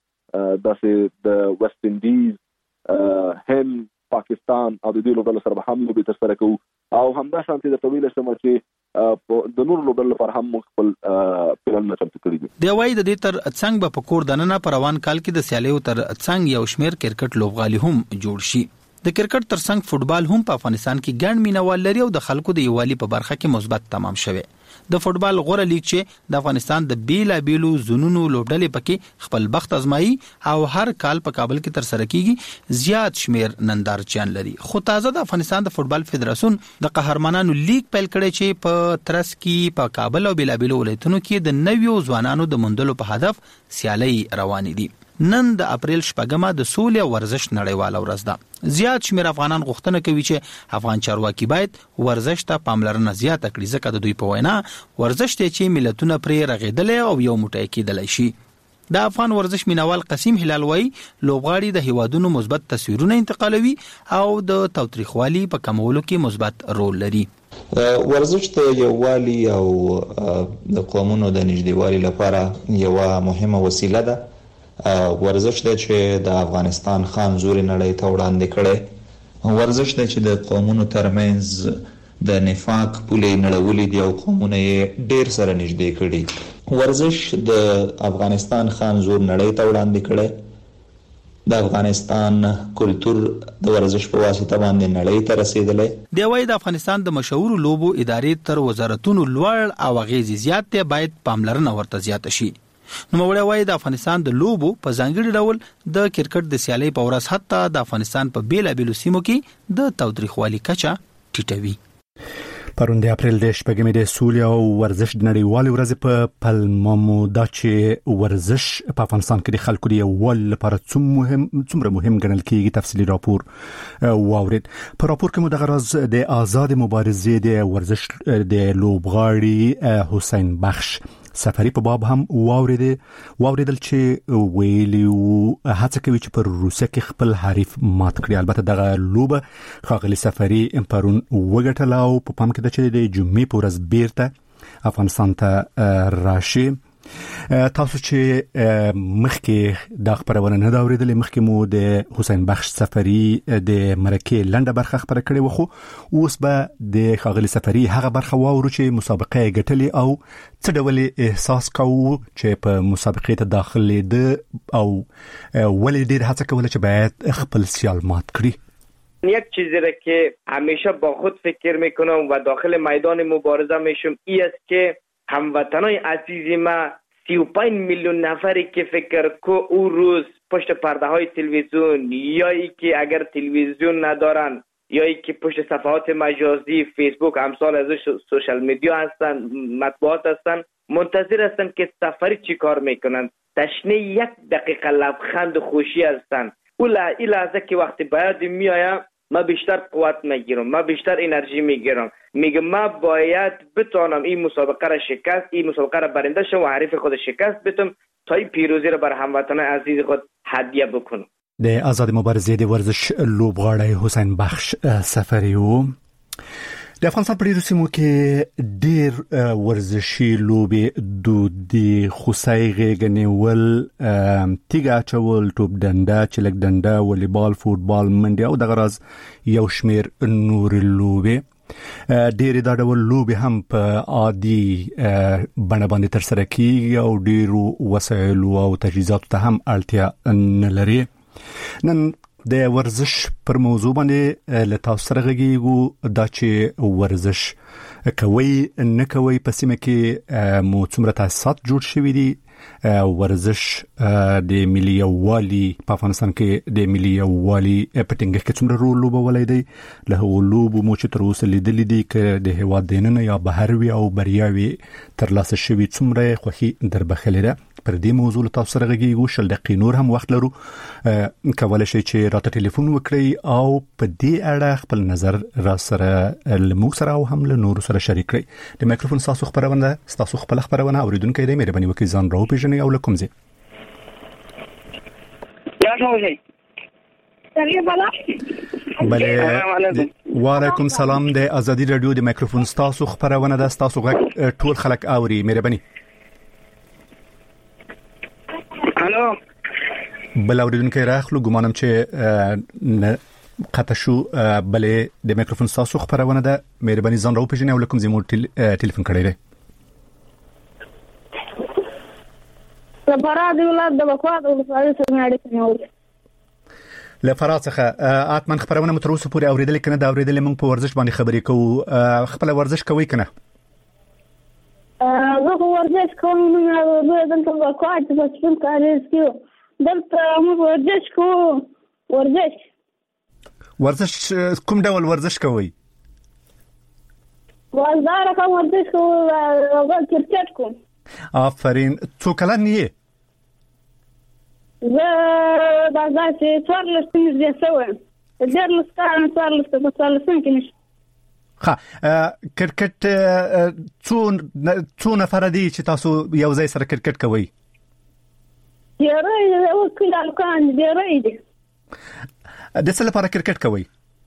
د ویسټ انډیز، هند، پاکستان او د دې لوبډلو سره هم لوبې ترسره کوو او همدا شانتي د طویل شمه چې د نور لوبډلو لپاره هم خپل پلان چمتو کړی دي. د وای د دې تر څنګه په کور دننه پر روان کال کې د سیالیو تر څنګه یو شمیر کرکټ لوبغالي هم جوړ شي. د کرکټ تر څنګ فوتبال هم په افغانستان کې ګڼ مینوال لري او د خلکو د یووالي په برخه کې مثبت تمام شوه. د فوتبال غوړه لیګ چې د افغانستان د بیلا بیلو زونونو لوبډلې پکې خپل بخت ازمایي او هر کال په کابل کې تر سره کیږي زیات شمیر نندارچیان لري. خو تازه د افغانستان د فوتبال فدراسیون د قهرمانانو لیګ پیل کړی چې په ترڅ کې په کابل او بیلا بیلو ولایتونو کې د نویو ځوانانو د مندلو په هدف سیالي روان دي. نن د اپریل شپږمه د سولې او ورزش نړیواله ورځ ده. زیات شمیر افغانان غوښتنه کوي چې افغان چارواکي باید ورزش ته پاملرنه زیاته کړي ځکه د دوی په وینا ورزش ته چې ملتونه پرې رغیدل او یو موټی کېدل شي. د افغان ورزش مینوال قسیم هلال وای لوبغاړي د هیوادونو مثبت تصویرونه انتقالوي او د تاوتریخوالي په کمولو کې مثبت رول لري. ورزش د یووالي او د قومونو د نږدېوالي لپاره یو مهمه وسیله ده. ورزش د چې د افغانستان خام زوري نړۍ ته وړاندې کړي، ورزش د چې د قومونو ترمنځ د نفاق پولې نړولې دي او قومونه یې ډېر سره نږدې کړي. ورزش د افغانستان خام زور نړۍ ته وړاندې کړي. د افغانستان کلچر د ورزش په واسطه باندې نړۍ ته رسیدلی. دی وايي د افغانستان د مشهور لوبو ادارې تر وزارتونو لوړ او غیزي زیات دی، باید پاملرنه ورته زیات شي. نو موږ وايي د افغانستان د لوبو په ځانګړي ډول د کرکټ د سیالي په ورځ حتی د افغانستان په بیلابیلو سیمو کې د تاوتریخوالي کچه ټیټوي. پرون د اپریل د شپږمې د سولې او ورزش د نړیوالې ورځې په پلمو دا چې ورزش په افغانستان کې د خلکو د یووالي لپاره څومره مهم څومره مهم ګڼل کېږي تفصیلي راپور واورید. په راپور کې مو دغه راز د آزاد مبارزې د ورزش د لوبغاړي حسین بخش سفری په باب هم واورېدل واورېدل چې ویلی او هڅه کوي چې پر روسیه کې خپل حریف مات کړي. البته دغه لوبه ښاغلي سفری پرون وګټله او په پام کې ده چې د جمعې په ورځ بیرته افغانستان ته راشي. تاسو چې مخکې د خبرونه نه دا اوریدلې، مخکې مو د حسین بخش سفری د مرکه لنډه برخه خبره کړې و، خو اوس به د ښاغلي سفری هغه برخه واورو چې مسابقه ګټلې او څه ډول احساس کوو چې په مسابقه ته داخلي ده او ولې ډېر هڅه کوله چې باید خپل سیال مات کړي. یک چیزی را که همیشه با خود فکر میکنم و داخل میدان مبارزه میشم ای است که هموطنای عزیز ما سی و پنج میلیون نفری که فکر کو او روز پشت پرده های تلویزیون یا ای که اگر تلویزیون ندارن یا ای که پشت صفحات مجازی فیسبوک امثال از سوشال میدیا هستن، مطبوعات هستن، منتظر هستن که سفری چی کار میکنن. تشنه یک دقیقه لبخند خوشی هستن. اون لحظه که وقتی باید میایم ما بیشتر قوت میگیرم، ما بیشتر انرژی میگیرم، میگم ما باید بتونم این مسابقه را شکست این مسابقه را برنده شم و حریف خود شکست بدم تا این پیروزی را بر هموطنان عزیز خود هدیه بکنم. د آزاد مبارزې د ورزش لوبغاړی حسین بخش سفری و د افغانستان په ډیرو سیمو کې ډیر ورزشي لوبې دودي خوسای غېږنیول، تیګه اچول، توپ ډنډه، چلک ډنډه، والیبال، فوټبال، منډه او دغه راز یو شمیر نور لوبې. ډېر دا ډول لوبې هم په عادي بڼه باندې ترسره کیږي او ډیرو وسایلو او تجهیزاتو ته هم اړتیا نه لري. نن د ورزش پر موضوع باندې له تاسو سره غږیږو دا چې ورزش کوي نه کوي په سیمه کې مو څومره تاسیسات جوړ شوي دي، ورزش د ملي یووالي په افغانستان کې د ملي یووالي په ټینګښت کې څومره رول لوبولی دی، له هغو لوبو مو چې تر اوسه لیدلي دي که د هېواد دننه یا بهر وي او بریاوې ترلاسه شوي څومره یې خوښي دربخلې ده. پر دې موضوع له تاسو سره غږیږو. شل دقیقې نور هم وخت لرو، کولی شئ چې راته ټلیفون وکړئ او په دې اړه خپل نظر را سره له موږ سره او هم له نورو سره شریک کړئ. د مایکروفون ستاسو خپرونه ستاسو خپله خپرونه اوریدونکی دی، مهرباني وکړئ ځان راوپېژنئ او له کوم ځای. بله، وعلیکم سلام. د ازادي رادیو د مایکروفون ستاسو خپرونه ده، ستاسو غږ ټول خلک اوري، مهرباني. الو بل اوریدونکي راخلو، ګمانم چې قطع شو. بلې د مایکروفون تاسو خبرونه ده، مهرباني ځان راوپېژنئ او له کوم ځای مو ټلیفون کړی دی؟ له فراه د ولایت د بکوات ولسوالۍ څخه مې اړیکه نیولې. له فراه څخه اتمن خبرونه مو تر اوسه پورې اورېدلې که نه؟ دا اورېدلې موږ په ورزش باندې خبرې کوو. خپله ورزش کوئ که نه؟ زه خو ورزش کوم، موږ دلته بکوات په سپین کاریز کې دلته موږ ورزش کوو. ورزش ورزش کوم ډول ورزش کوئ؟ دا رقم ورزش کوو، کرکټ کوم. آفرین. څو کلن یې؟ زه دا داسې څوارلس نږدې شوی، دیارلس کاله څوارلس په څوارلسم کې نشم. ښه، کرکټ څو څو نفره دي چې تاسو یو ځای سره کرکټ کوئ؟ ډېرې او کله کان ډېرې دي. د څه لپاره کرکټ کوي؟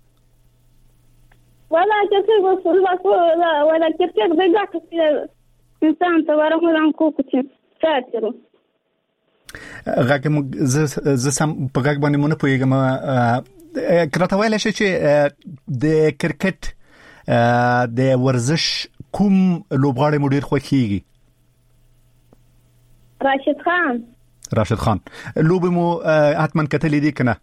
ولا چې څه ولا ولا کرکټ د ګټه انسان ته ورمولان کوکو ساترو. غاګم ز ز سم په غاګ باندې مونږ پويګم کراته ویل شي چې د کرکټ د ورزش کوم لوبغاړی مدیر خو کیږي؟ راشد خان. راشد خان لوب مو حتما کتلې دي کنه؟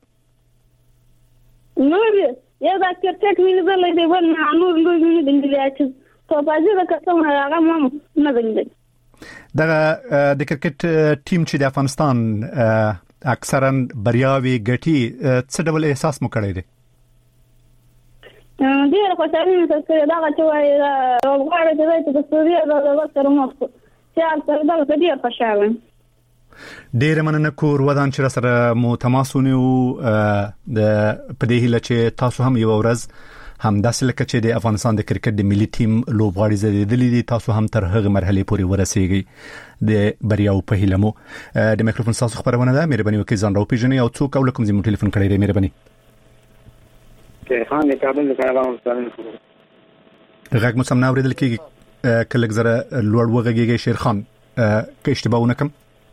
نو یا دا کرکټ ویني زله دی ونه نور لوب نه دی چې په بازي دا کوم هغه مم نه دی. دا د کرکټ ټیم چې د افغانستان اکثرا بریاوي ګټي څه ډول احساس مو کړی دی؟ ډېر خوشاله یم چې دا چې وایي وګړي چې د سوري د وکړو مو چې تاسو دا ډېر خوشاله یم. ډېر مننه کور ودان چې سره مو تماس ونیو د پدې هله چې تاسو هم یو ورځ هم داسې لکه چې د افغانستان د کرکټ د ملي ټیم لوبغاړي زیدلي دي تاسو هم تر هغه مرحله پورې ورسیږئ د بریاو په هیله مو. د میکروفون تاسو خبرونه ده مهرباني وکړئ ځان راو پیژنئ او څوک او کوم زموږ ټلیفون کړئ دی مهرباني. کې خان د کابل د کاراباو سره غږ مو سم نه اوریدل کیږي کله زره لوړ وغږیږي شیر خان که اشتباه ونکم؟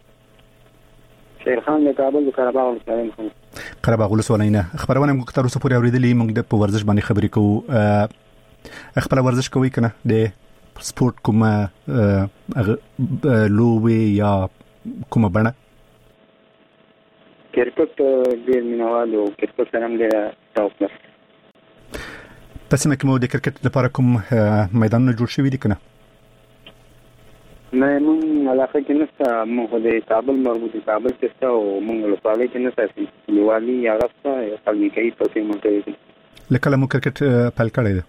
شیر خان د کابل د کاراباو سره قرباغ ولسوالینه خبرونه موږ تر اوسه پورې اوریدلې موږ د ورزش باندې خبرې کوو. خپل ورزش کوي کنه د سپورت کومه لوبي یا کومه بڼه؟ کرکټ ډېر مینوال او کرکټ سره هم ډېر شوق لري. پس مې کوم د کرکټ لپاره کوم میدانونه جوړ شوی دي کنه؟ نه مونږ علاقه کې نشته مونږ د کابل مربوط کابل کې او مونږ له پاله کې نشته نیوالي یا راسته یا خلک کوي په مونږ ته لکه مو کرکټ پال کړی دی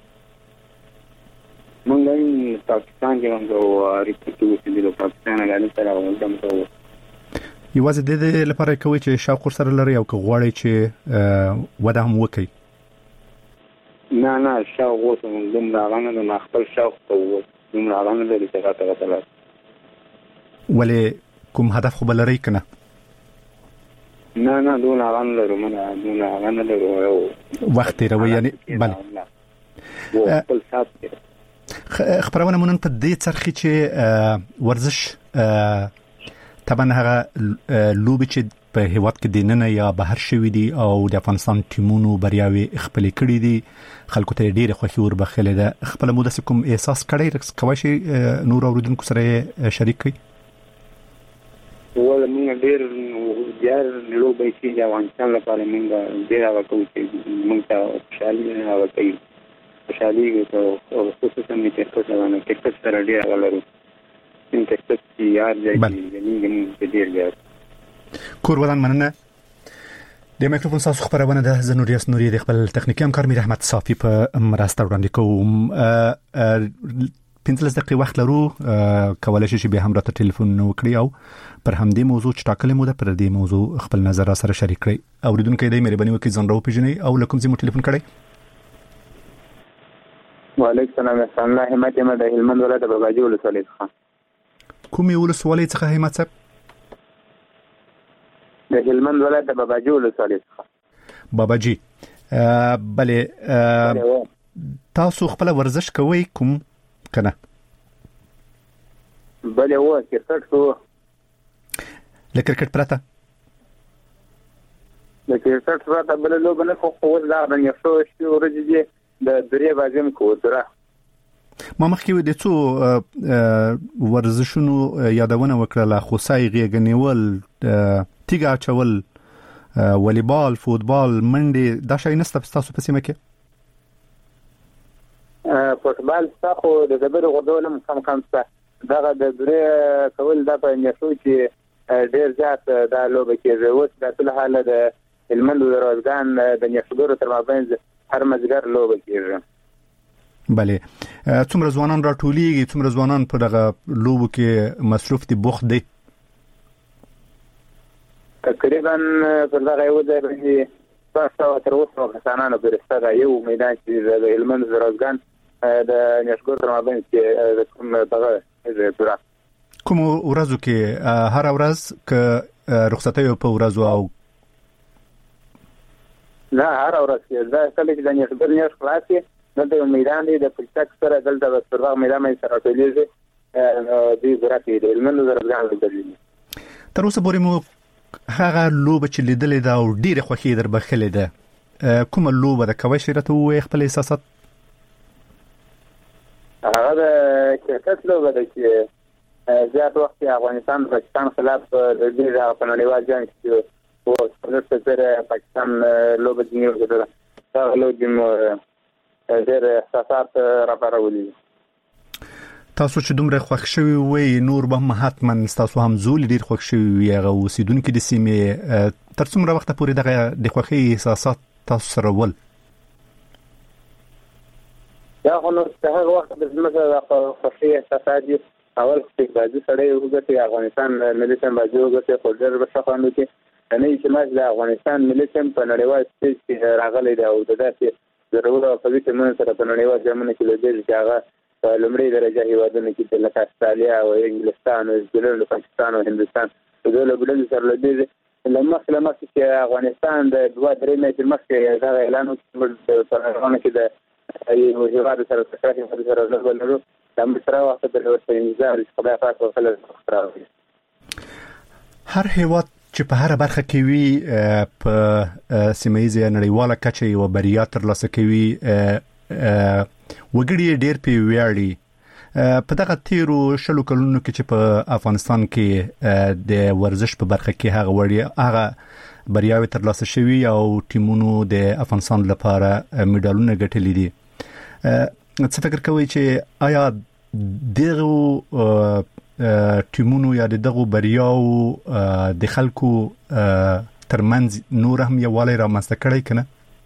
مونږ یې پاکستان کې موږ ریپورټ وکړو د پاکستان غاړي سره وځم ته یوازې د دې لپاره کوي چې شاوخ سره لري او غواړي چې وده هم وکړي. نه نه شاوخ اوس موږ دوم راغانه نه خپل شاوخ ته وو دوم راغانه لري چې راته راته ولی کوم هدف خو بلری کنه؟ نه نه دون اغان لرو منه دون اغان لرو وقت روی یعنی بله خپل سات خبرونه مونږ په دې څرخي چې ورزش طبعا هغه لوبي چې په هیواد کې دیننه یا بهر شوی دي او د افغانستان ټیمونو بریاوي خپل کړی دي خلکو ته ډیره خوښي وربخله ده خپل مو د کوم احساس کړی کوي شي نور اوریدونکو سره شریک کړي؟ ولا موږ ډېر ډېر لوبې چې د افغانستان لپاره موږ ډېر هغه کوو چې موږ ته خوشالي هغه کوي خوشالي او خصوصا د کرکټ باندې کرکټ سره ډېر هغه لرو ان کرکټ چې یار ځای کې موږ ډېر ډېر کور ودان مننه. د میکروفون تاسو خبرونه ده زنوریاس نوري د خپل تخنیکی همکار میر احمد صافي په مرسته وړاندې کوم. پنځلس دقیقې وخت لرو کولای شي چې به هم راته ټلیفون وکړي او پر همدې موضوع چې ټاکلې مو ده پر دې موضوع خپل نظر سره شریک کړئ. اوریدونکو دې مهرباني وکړئ ځان راو پیژنئ او لکم زموږ ټلیفون کړئ. وعلیکم السلام السلام الله همت ما د هلمند ولایت د باباجي ولسوالۍ څخه. کومې ولسوالۍ څخه همت صاحب؟ د هلمند ولایت د باباجي ولسوالۍ څخه. باباجي بله تاسو خپل ورزش کوئ کوم کنه؟ بله و کرکټ کو له کرکټ پرته د کرکټ پرته بل لوب نه خو خو دا د یو شی ورځې د درې بازم کو تر ما مخکې د څو ورزشونو یادونه وکړه خو سایغه غنیول تیګه چول والیبال فوتبال منډه دا شای نسته تاسو په سیمه کې؟ فوتبال څخه د دبر غوډول هم کم څه دا د درې کول دا په نشو چې ډیر زیات دا لوبه کې اوس د ټول حاله د هلمند او روزګان د نشګورو تر مابین هر مزګر لوبه کېږي. بله څومره ځوانان راټولېږي څومره ځوانان په دغه لوبو کې مصروف دي بوخت دي؟ تقریبا پر دغه یو ځای باندې تاسو تر اوسه کسانانو برسته یو میدان چې د هلمند او روزګان د نشګور تر مابین کې د کوم دغه زه کوم ورځو کې هر ورځ ک رخصتیو په ورځو او نه هر ورځ کې دا کله چې د نیټ نیټ خلاصي دلته میدان دی د پلتک سره دلته د سرغ میدان مې سره ټولېږي د زراعتي د علمونو درځان دی. تر اوسه پورې مو هغه لوبه چې لیدلې دا او ډیره خوښي در بخلې ده کومه لوبه د کوي شرته وې خپل احساسات؟ هغه د کرکټ لوبه ده چې زیات وخت افغانستان د پاکستان خلاف د دې په نړیوال جنګ کې او څلور سره پاکستان لوبه جوړه کړه. دا لوبه مو ډېر احساسات راپارولي. تاسو چې دومره خوښ شوي وي نور به حتما تاسو هم زول ډیر خوښ شوي وي هغه اوسیدونکو د سیمې تر څومره وخت پورې دغه د خوښۍ احساسات تاسو سره ول؟ دا خو نو هغه وخت د زمکه د خوښۍ احساسات دي. اول چې بازي سره یو وګړي افغانستان ملي ټیم بازي وګړي خو ډېر بشخانو کې نه چې ماج د افغانستان ملي ټیم په نړیوال سټیج کې راغلی دی او داسې ضروري او قوي ټیمونو سره په نړیوال جامونه کې لوبېږي چې هغه په لومړي درجه هیوادونو کې لکه استرالیا او انګلستان او جنوب پاکستان او هندستان په دغه لوبډلو سره لوبېږي. لمخ لمخ چې افغانستان د دوه درې میاشتې مخکې دا اعلان وکړ په هغه کې د یو هیواد سره تکراري سره لوبلرو د مصر وخت د ورته انتظار خدای پاک وکړي. هر هیواد چې په هر برخه کې وي په سیمایي نړیواله کچه یو بریا ترلاسه کوي وګړي ډېر په ویاړي. په دغه تیرو شلو کلونو کې چې په افغانستان کې د ورزش په برخه کې هغه وړي هغه بریاوي ترلاسه شوي او ټیمونو د افغانستان لپاره میډالونه ګټلي دي. څه فکر کوئ چې آیا دغه ټیمونو یا دغه بریاو د خلکو ترمنځ نور هم یووالی رامنځته کړی کنه؟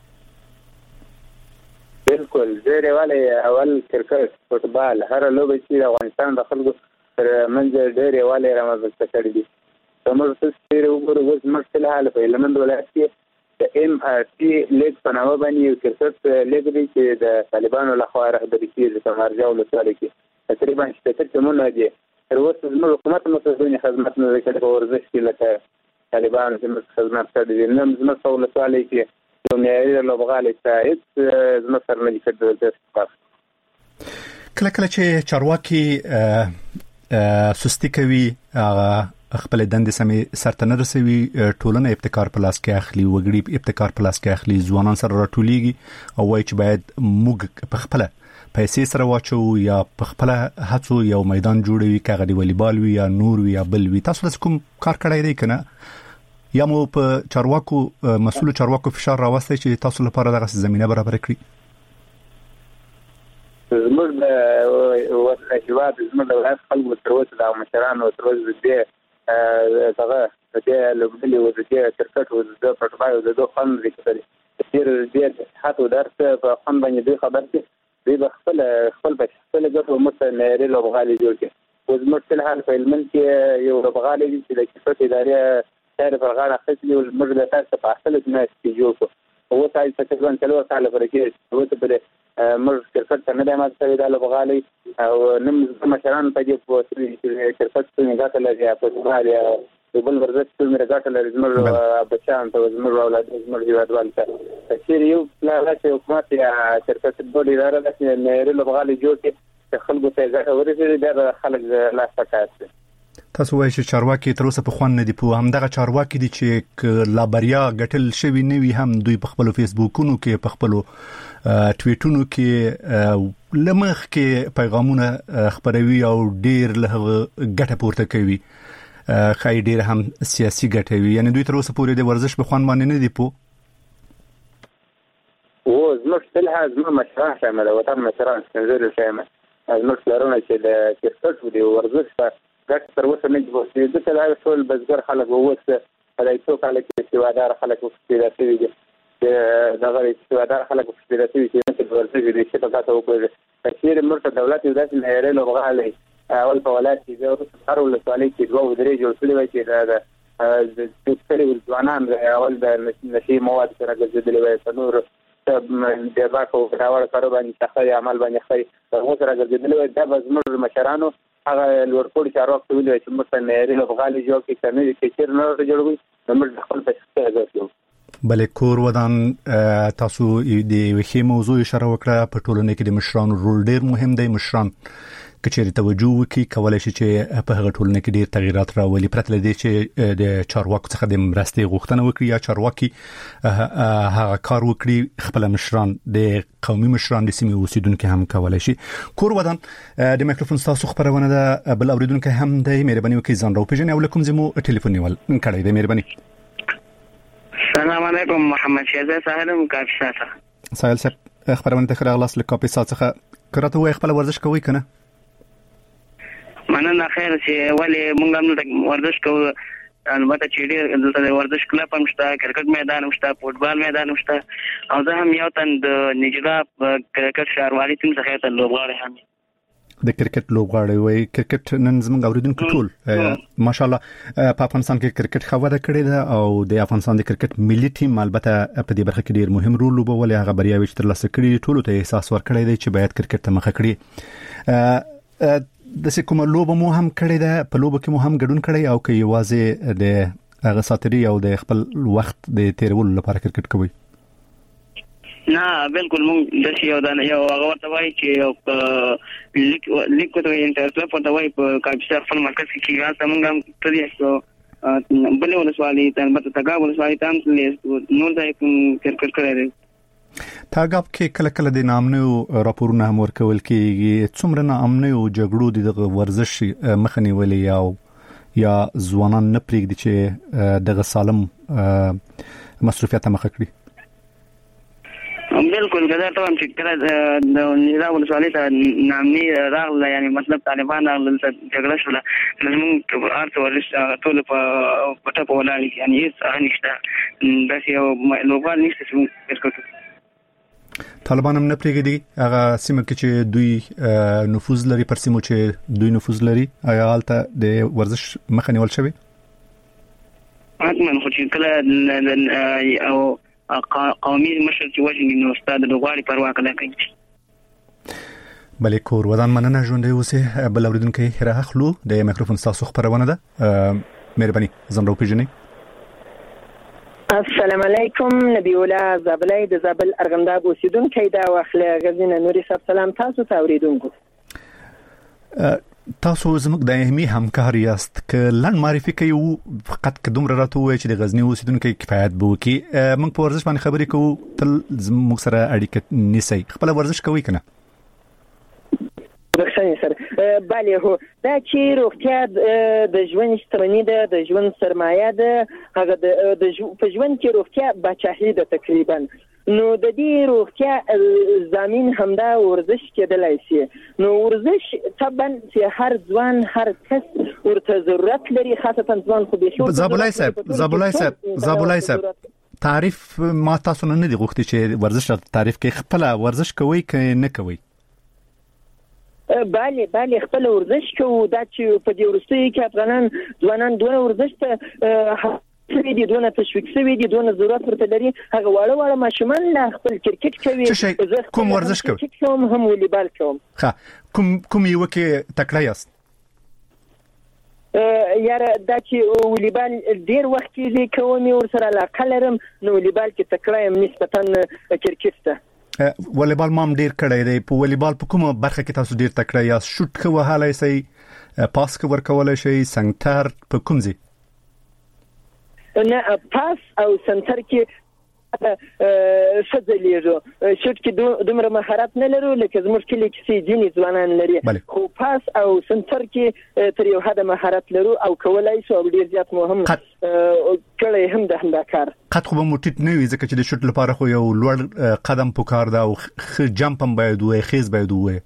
بالکل ډېر والی اول کرکټ فوټبال هر لوبه چې افغانستان د خلکو تر منځ ډېر والی رامنځته کړی دي. زموږ څه ډېر وګورو اوس مشکل حل په لمن ولایت کې د ایم ار سی لیګ په نامه باندې یو کرکټ لیګ دی چې د طالبانو لخوا رهبري کیږي په مرجع ولسوالۍ کې تقریبا شپږ ټیمونه دي. تر اوسه زموږ حکومت متوازن خدمات نه کوي په ورزش کې لکه طالبان چې خدمات کوي. نن زموږ په ولسوالۍ کې یو معیاري لوبغالی ساعت زموږ سره نه کېدل. کله کله چې چارواکي سستی کوي خپل دندې سمې سرته نه رسوي ټولنه ابتکار په لاس کې اخلي وګړي ابتکار په لاس کې اخلي ځوانان سره راټولېږي او وایي چې باید موږ په خپل پیسې سره واچو یا په خپل هڅو یو میدان جوړوي کاغه دی والیبال وي یا نور وي یا بل وي. تاسو کوم کار کړی دی کنه یا مو په چارواکو مسؤل چارواکو فشار راوستي چې تاسو لپاره دغه زمينه برابر کړي؟ زموږ د هیواد زموږ د ولایت خلکو تر اوسه د مشرانو تر اوسه دې هغه د لوبډلې او د کرکټ او د فوټبال او د دوه خن لري ډېر ډېر هاتو درس په خن باندې دوی خبر دي دوی خپل خپل خپل ګټو متنری لوبغالي جوړ کړي. اوس مشکل حال په علم کې یو لوبغالي چې د کرکټ ادارې سره فرغانه خپل یو مرګ د تاسو په اصل کې نه جوړ کو او تاسو تقریبا څلور کال پرې کې او ته په مرګ کرکټ نه د ماته د لوبغالي او نم مشران په دې په کرکټ څخه غاټه لري په فوټبال یا بل ورزش څخه غاټه لري زموږ بچان ته زموږ اولاد زموږ هیوادوال ته چې یو لا راځي حکومت یا کرکټ بورډ اداره د نه لوبغالي جوړ کړي خلکو ته ځای ورسېږي د خلک لا فکر. تاسو وایئ چې چارواکي تر اوسه په خوان نه دي په همدغه چارواکي دي چې لا بریا ګټل شوی نه وي هم دوی په خپل فیسبوکونو کې په خپل ټویټونو کې لمخ کې پیغامونه خبروي او ډیر له ګټه پورته کوي خای ډیر هم سیاسي ګټه وي. یعنی دوی تر اوسه پورې د ورزش په خوان باندې نه دي پو او زموږ تل هغه مشران شامل وطن مشران څنګه شامل زموږ لرونه چې د کرکټ او د ورزش په ګټ تر اوسه نه جوړ شي. د ټول ټول بزګر خلک ووسه په دې څو کال کې سیوادار خلک وستېدل دي دغه سیوادار خلک وستېدل دي چې د ورزش د شي په تاسو وګورئ چې مرته دولت یو داسې نه لوبغالي اول په ولایت کې د هر ولسوالۍ کې دوه درې جوړ شوی وي چې د د ټولو ځوانان اول د نشي مواد سره ګرځېدلي وي په نور د باکو کراوړ کارو باندې تخې عمل باندې خې هغه سره ګرځېدلي وي د زموږ مشرانو هغه لورپوړي چارواکو ویلي چې موږ په معیاري لوبغالي جوړ کړي کنه چې چیرې نه جوړوي نو موږ خپل پیسې اغوستو. بلې کور ودان تاسو د وخی موضوع اشاره وکړه په ټولنه کې د مشرانو رول ډیر مهم دی. مشران کچېري توجه وکړي کولای شي چې په هغه ټولنه کې ډیر تغیرات راولي پرته لدی چې د چارواکو څخه د مرستې غوښتنه وکړي یا چارواکي هغه کار وکړي خپل مشران د قومي مشران د سیمې اوسیدونکو هم کولای شي. کور ودان د مایکروفون تاسو خبرونه ده بل اوریدونکو هم د مهرباني وکړي ځان راو پیژنې او لکم زمو ټلیفون نیول کړئ د مهرباني. السلام علیکم محمد شهزاد صاحب کافي ساته سایل صاحب خبرونه ته خلاص لکاپي ساته کراته وای خپل ورزش کوي کنه مننه خیر چې ولی مونږ هم ورزش کوو البته چې ډېر دلته د ورزش کلب هم شته کرکټ میدان هم شته فوټبال میدان هم شته او زه هم یو تن د نجرا کرکټ ښاروالي ټیم څخه ته لوبغاړی هم د کرکټ لوبغاړی وای کرکټ نن زموږ اوریدونکو ټول ماشاءالله په افغانستان کې کرکټ خوره کړې ده او د افغانستان د کرکټ ملي ټیم البته په دې برخه کې ډیر مهم رول لوبولې هغه بریاوي چې ترلاسه کړې ټول ته احساس ورکړی دی چې باید کرکټ ته مخه کړي. د کومه لوبه مو هم کړې ده په لوبه کې مو هم ګډون کړی او کې یوازې د هغه ساتري او د خپل وخت د تیرولو لپاره کرکټ کوي؟ نه بالکل مونږ د یو دانه یو هغه ورته وایي چې یو لیک لیک کوته انټرکلب ورته وایي په کاپیټال خپل مرکز کې راځه مونږ هم ترې یو بل ولسوالي ته مته تاګا ولسوالي ته هم نو ځای کرکټ کړی. تاګاب کې کله کله د نامنو راپورونه هم ورکول کېږي څومره نامنو جګړو د ورزش مخنی ولې یا یا ځوانان نه پریږدي چې دغه سالم مصرفیت مخه کړي؟ بالکل کدا ته هم چې کله د نظام ولسوالي ته نامني راغله یعنی مطلب طالبان راغله جګړه شوله موږ ارته ورسته ټول په پټه په ولاړ یعنی هیڅ نشته دا یو لوبغاړی نشته چې کرکټ طالبان هم نه پریږدي هغه سیمه کې چې دوی نفوذ لري پر سیمو چې دوی نفوذ لري آیا حالته د ورزش مخه نیول شوی؟ حتما خو چې کله او قومي مشر چې وژني نو استاد لوغاري پروا کړه کوي. بلې کور ودان مننه ژوندې اوسه بل اوریدونکو راخلو د مایکروفون تاسو خبرونه ده مهرباني ځان راو پیژنئ. السلام علیکم نبی الله زابلای د زابل ارغنداب اوسیدونکو دا واخله غزنه نوري صاحب سلام تاسو ته اوریدونکو تاسو زموږ د اهمي همکار یاست ک لن معرفي کوي فقط کوم راته وای چې د غزنی اوسیدونکو کفایت بو کی موږ په ورزش باندې خبرې کوو تل زموږ سره اړیکه نیسي خپل ورزش کوي کنه بخښنه سره bali هو دا چې روغتیا د ژوند شتمنۍ ده د ژوند سرمایه ده هغه د په ژوند کې روغتیا بچاهي ده تقریبا نو د دې روغتیا ضامن همدا ورزش کېدلای شي نو ورزش طبعا چې هر ځوان هر کس ورته ضرورت لري خاصه ځوان خو به زابلای صاحب زابلای صاحب زابلای صاحب تعریف ما تاسو نه دي غوښتي چې ورزش تعریف کې خپل ورزش کوي که نه کوي bali bali خپل ورزش کوو دا چې په دې ورستۍ کې افغانان ځوانان دونه ورزش ته سوي دي دونه تشویق سوي دي دونه ضرورت ورته لري هغه واړه واړه ماشومان لا خپل کرکټ کوي کوم ورزش کوي کوم هم والیبال کوم ها کوم کوم یو کې تکړه یاست یاره دا چې والیبال ډیر وخت کې کوم ور سره علاقه لرم نو والیبال کې تکړه يم نسبتا کرکټ ته والیبال مام ډیر کړی دی په والیبال په کومه برخه کې تاسو ډیر تکړه یاست شوټ کوو حالای سي پاس کور کولای شي سنټر په کوم ځای نه پاس او سنټر کې فزلیږو شوټ کې دومره مهارت نه لرو لکه زموږ کلی کې سي جنې ځوانان لري خو پاس او سنټر کې تر یو حد مهارت لرو او کولای شو ډیر زیات مهم کړي هم د همدا کار قد خو به موټیټ نه وي ځکه چې د شوټ لپاره خو یو لوړ قدم پکار دا او جمپ هم باید وي خیز باید وي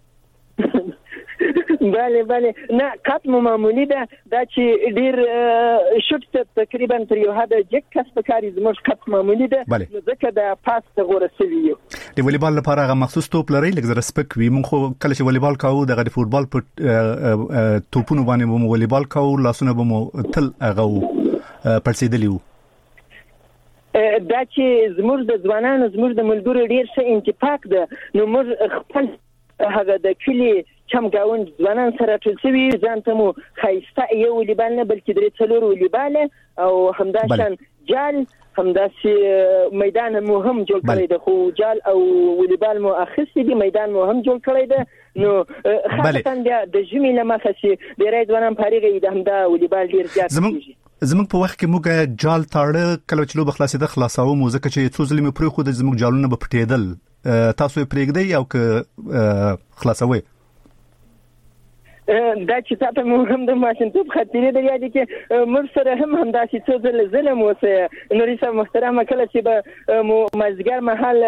bali bali نه قط معمولی ده دا چې ډیر شوټ تقریبا تر یو حد جک کس پکاري زموږ قط معمولی ده نو ځکه د پاس ته غوړه سوي یو د والیبال لپاره هغه مخصوص توپ لري لکه زره سپک وي مونږ خو کله چې والیبال کوو دغه د فوټبال په توپونو باندې مو والیبال کوو لاسونه به مو تل هغه پړسیدلی وو دا چې زموږ د ځوانانو زموږ د ملګرو ډیر څه انتفاق ده نو موږ خپل هغه د کلی چمګاوند ځوانان سره ټول شوي ځان ته مو ښایسته یو والیبال نه بلکې درې څلور والیبال او همداشان جال همداسې میدان مو هم جوړ کړی دی خو جال او والیبال مو اخیستی دی میدان مو هم جوړ کړی دی نو خاصتا د ژمي له مخه چې ډېری ځوانان فارغ دي همدا والیبال ډېر زیات کېږي زموږ په وخت کې موږ جال تاړه کله چې لوبه خلاصېده خلاصاو مو ځکه چې څو ځلې مې پرېښود زموږ جالونه به پټېدل تاسو یې پرېږدئ او که خلاصوئ دا چې تاسو مو هم د ماشینتوب خاطرې د یاد کې مر سره هم همداسې څو ځله ظلم وسه نوري صاحب محترمه کله چې به مو مازګر محل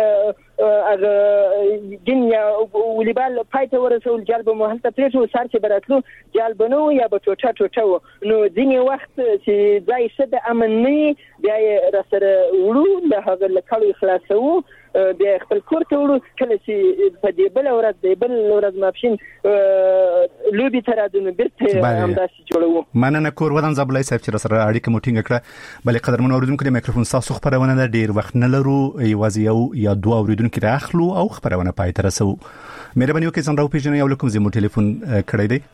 اغه دنیا والیبال پایته ورسول جال به مو هلته پریټو سار چې براتلو جال بنو یا به ټوټه ټوټه نو ځینې وخت چې ځای شته امن نه بیا را سره وړو د هغه لکړو خلاصو بیا خپل کور ته وړو کله چې په دې بل ورځ دی بل ورځ ماپښین لوبي تر راځو بیرته همداسې جوړو مننه کور ودان زبلای صاحب چې سره اړیکه مو ټینګ کړه بلې قدرمن اوریدونکو د میکروفون تاسو خبرونه د ډیر وخت نه لرو یوازې یو یا دوه اوریدونکو راخلو او خبرونه پای ته رسو مهرباني وکړئ څنګه راو پیژنې یو لکم زمو ټلیفون کړی دی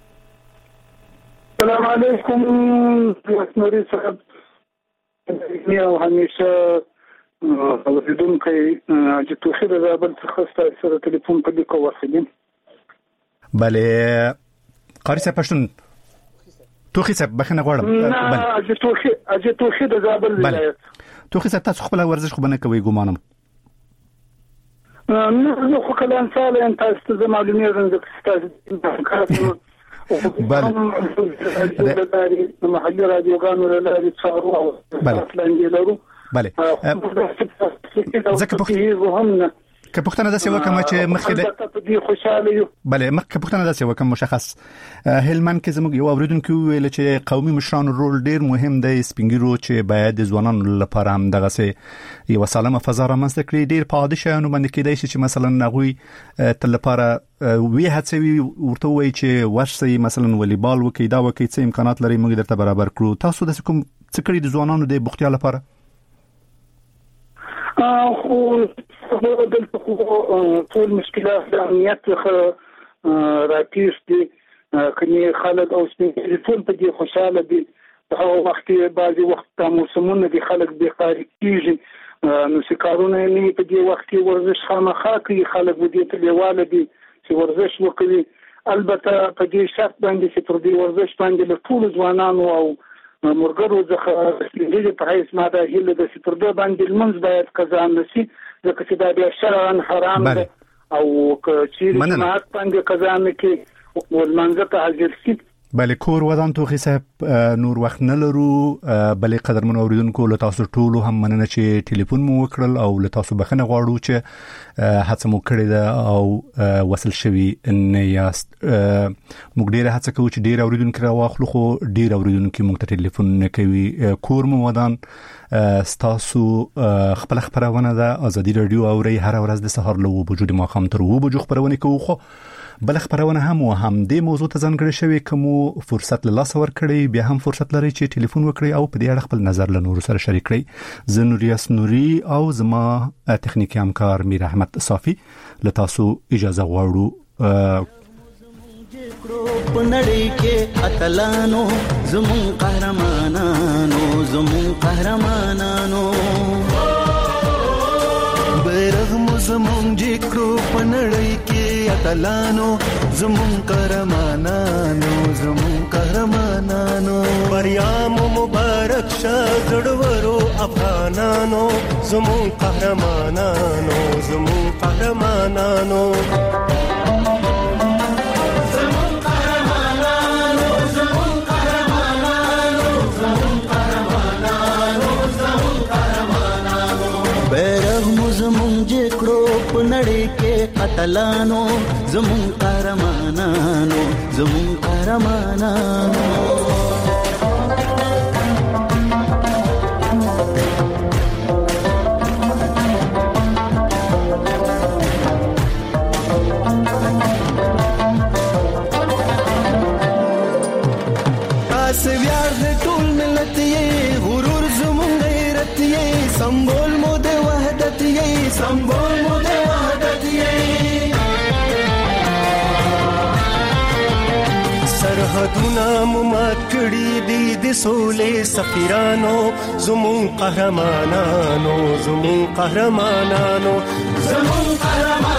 السلام علیکم نوري صاحب یو همیشه اوریدونکو چې توخي د زابل څخه ستاسو سره ټلیفون په دې کوه وسیدم بله قاری صاحب پښتون توخي صاحب بخنه غواړم بله اجي توخي اجي توخي د زابل ولایت توخي صاحب تاسو خپل ورزش خو بنه کوي ګومانم نو خو کله انسان ان تاسو ته معلومات راځي تاسو بله محلي رادیوګانو لري څارو او لاندې لرو بله ځکه په که پښتنه داسې وکم چې مخکې په دې خوشاله یو بله مخکې پښتنه داسې وکم مشخص هلمند کې زموږ یو اوریدونکو ویل چې قومي مشرانو رول ډیر مهم دی سپینګیرو چې باید د ځوانانو لپاره هم دغه سه یو سالمه فضا رامنځته کړي ډیر پاده شانو باندې کېدای شي چې مثلا نغوي تل لپاره وی هڅوي ورته وایي چې ورشي مثلا والیبال وکي دا وکي څه امکانات لري موږ درته برابر کړو تاسو د کوم څه کړی د ځوانانو د بوختیا لپاره خو دلته خو ټول مشکلات د امنیت څخه راکېش دي کني خلک او سپینګری ټول په دې خوشاله دي په هغه وخت کې بعضي وخت موسمونه دي خلک بېکاري کیږي نو سکارونه نه په دې وخت کې ورزش خامخا کوي خلک ودې ته لیواله دي چې ورزش وکړي البته په دې شرط باندې چې پر دې ورزش باندې له ټول ځوانانو او مرګرو ځخه دې په هیڅ ماده هله د سپرده باندې المنز باید قضا نشي ځکه چې دا بیا شرعاً حرام دی او چې جماعت باندې قضا نه کوي ولمنځه ته حاضر شي بله کور ودان توخي صاحب نور وخت نه لرو بلې قدرمن اوریدونکو له تاسو ټولو هم مننه چې ټلیفون مو وکړل او له تاسو بخنه غواړو چې هڅه مو کړې ده او وصل شوي نه یاست موږ ډیره هڅه کوو چې ډیر اوریدونکو راواخلو خو ډیر اوریدونکو موږ ته ټلیفون نه کوي کور مو ودان ستاسو خپل خبرونه ده ازادي رادیو اوري هر ورځ د سهار له وجود ما خام تر و بجو خبرونه کوو خو بل خبرونه هم او هم د موضوع ته ځانګړی شوی کوم فرصت له لاس ور کړی بیا هم فرصت لري چې ټلیفون وکړي او په دې اړه خپل نظر له نور سره شریک کړي زه نوریاس نوري او زما تخنیکی همکار میر احمد صافی له تاسو اجازه غواړو پنړی کې اتلانو زمون قهرمانانو زمون قهرمانانو بیرغ زمون جکرو پنړی کې اتلانو زمون قهرمانانو زمون قهرمانانو بریام مبارک شه زړورو افغانانو زمون قهرمانانو زمون قهرمانانو پنړی کې اتلانو زمون قهرمانانو زمون قهرمانانو تاسو ویاړ د ټول ملت یې غرور زمون غیرت یې سمبول مو د وحدت یې سمبول مو د کړي دي د سولې سفیرانو زمون قهرمانانو زمون قهرمانانو زمون قهرمانانو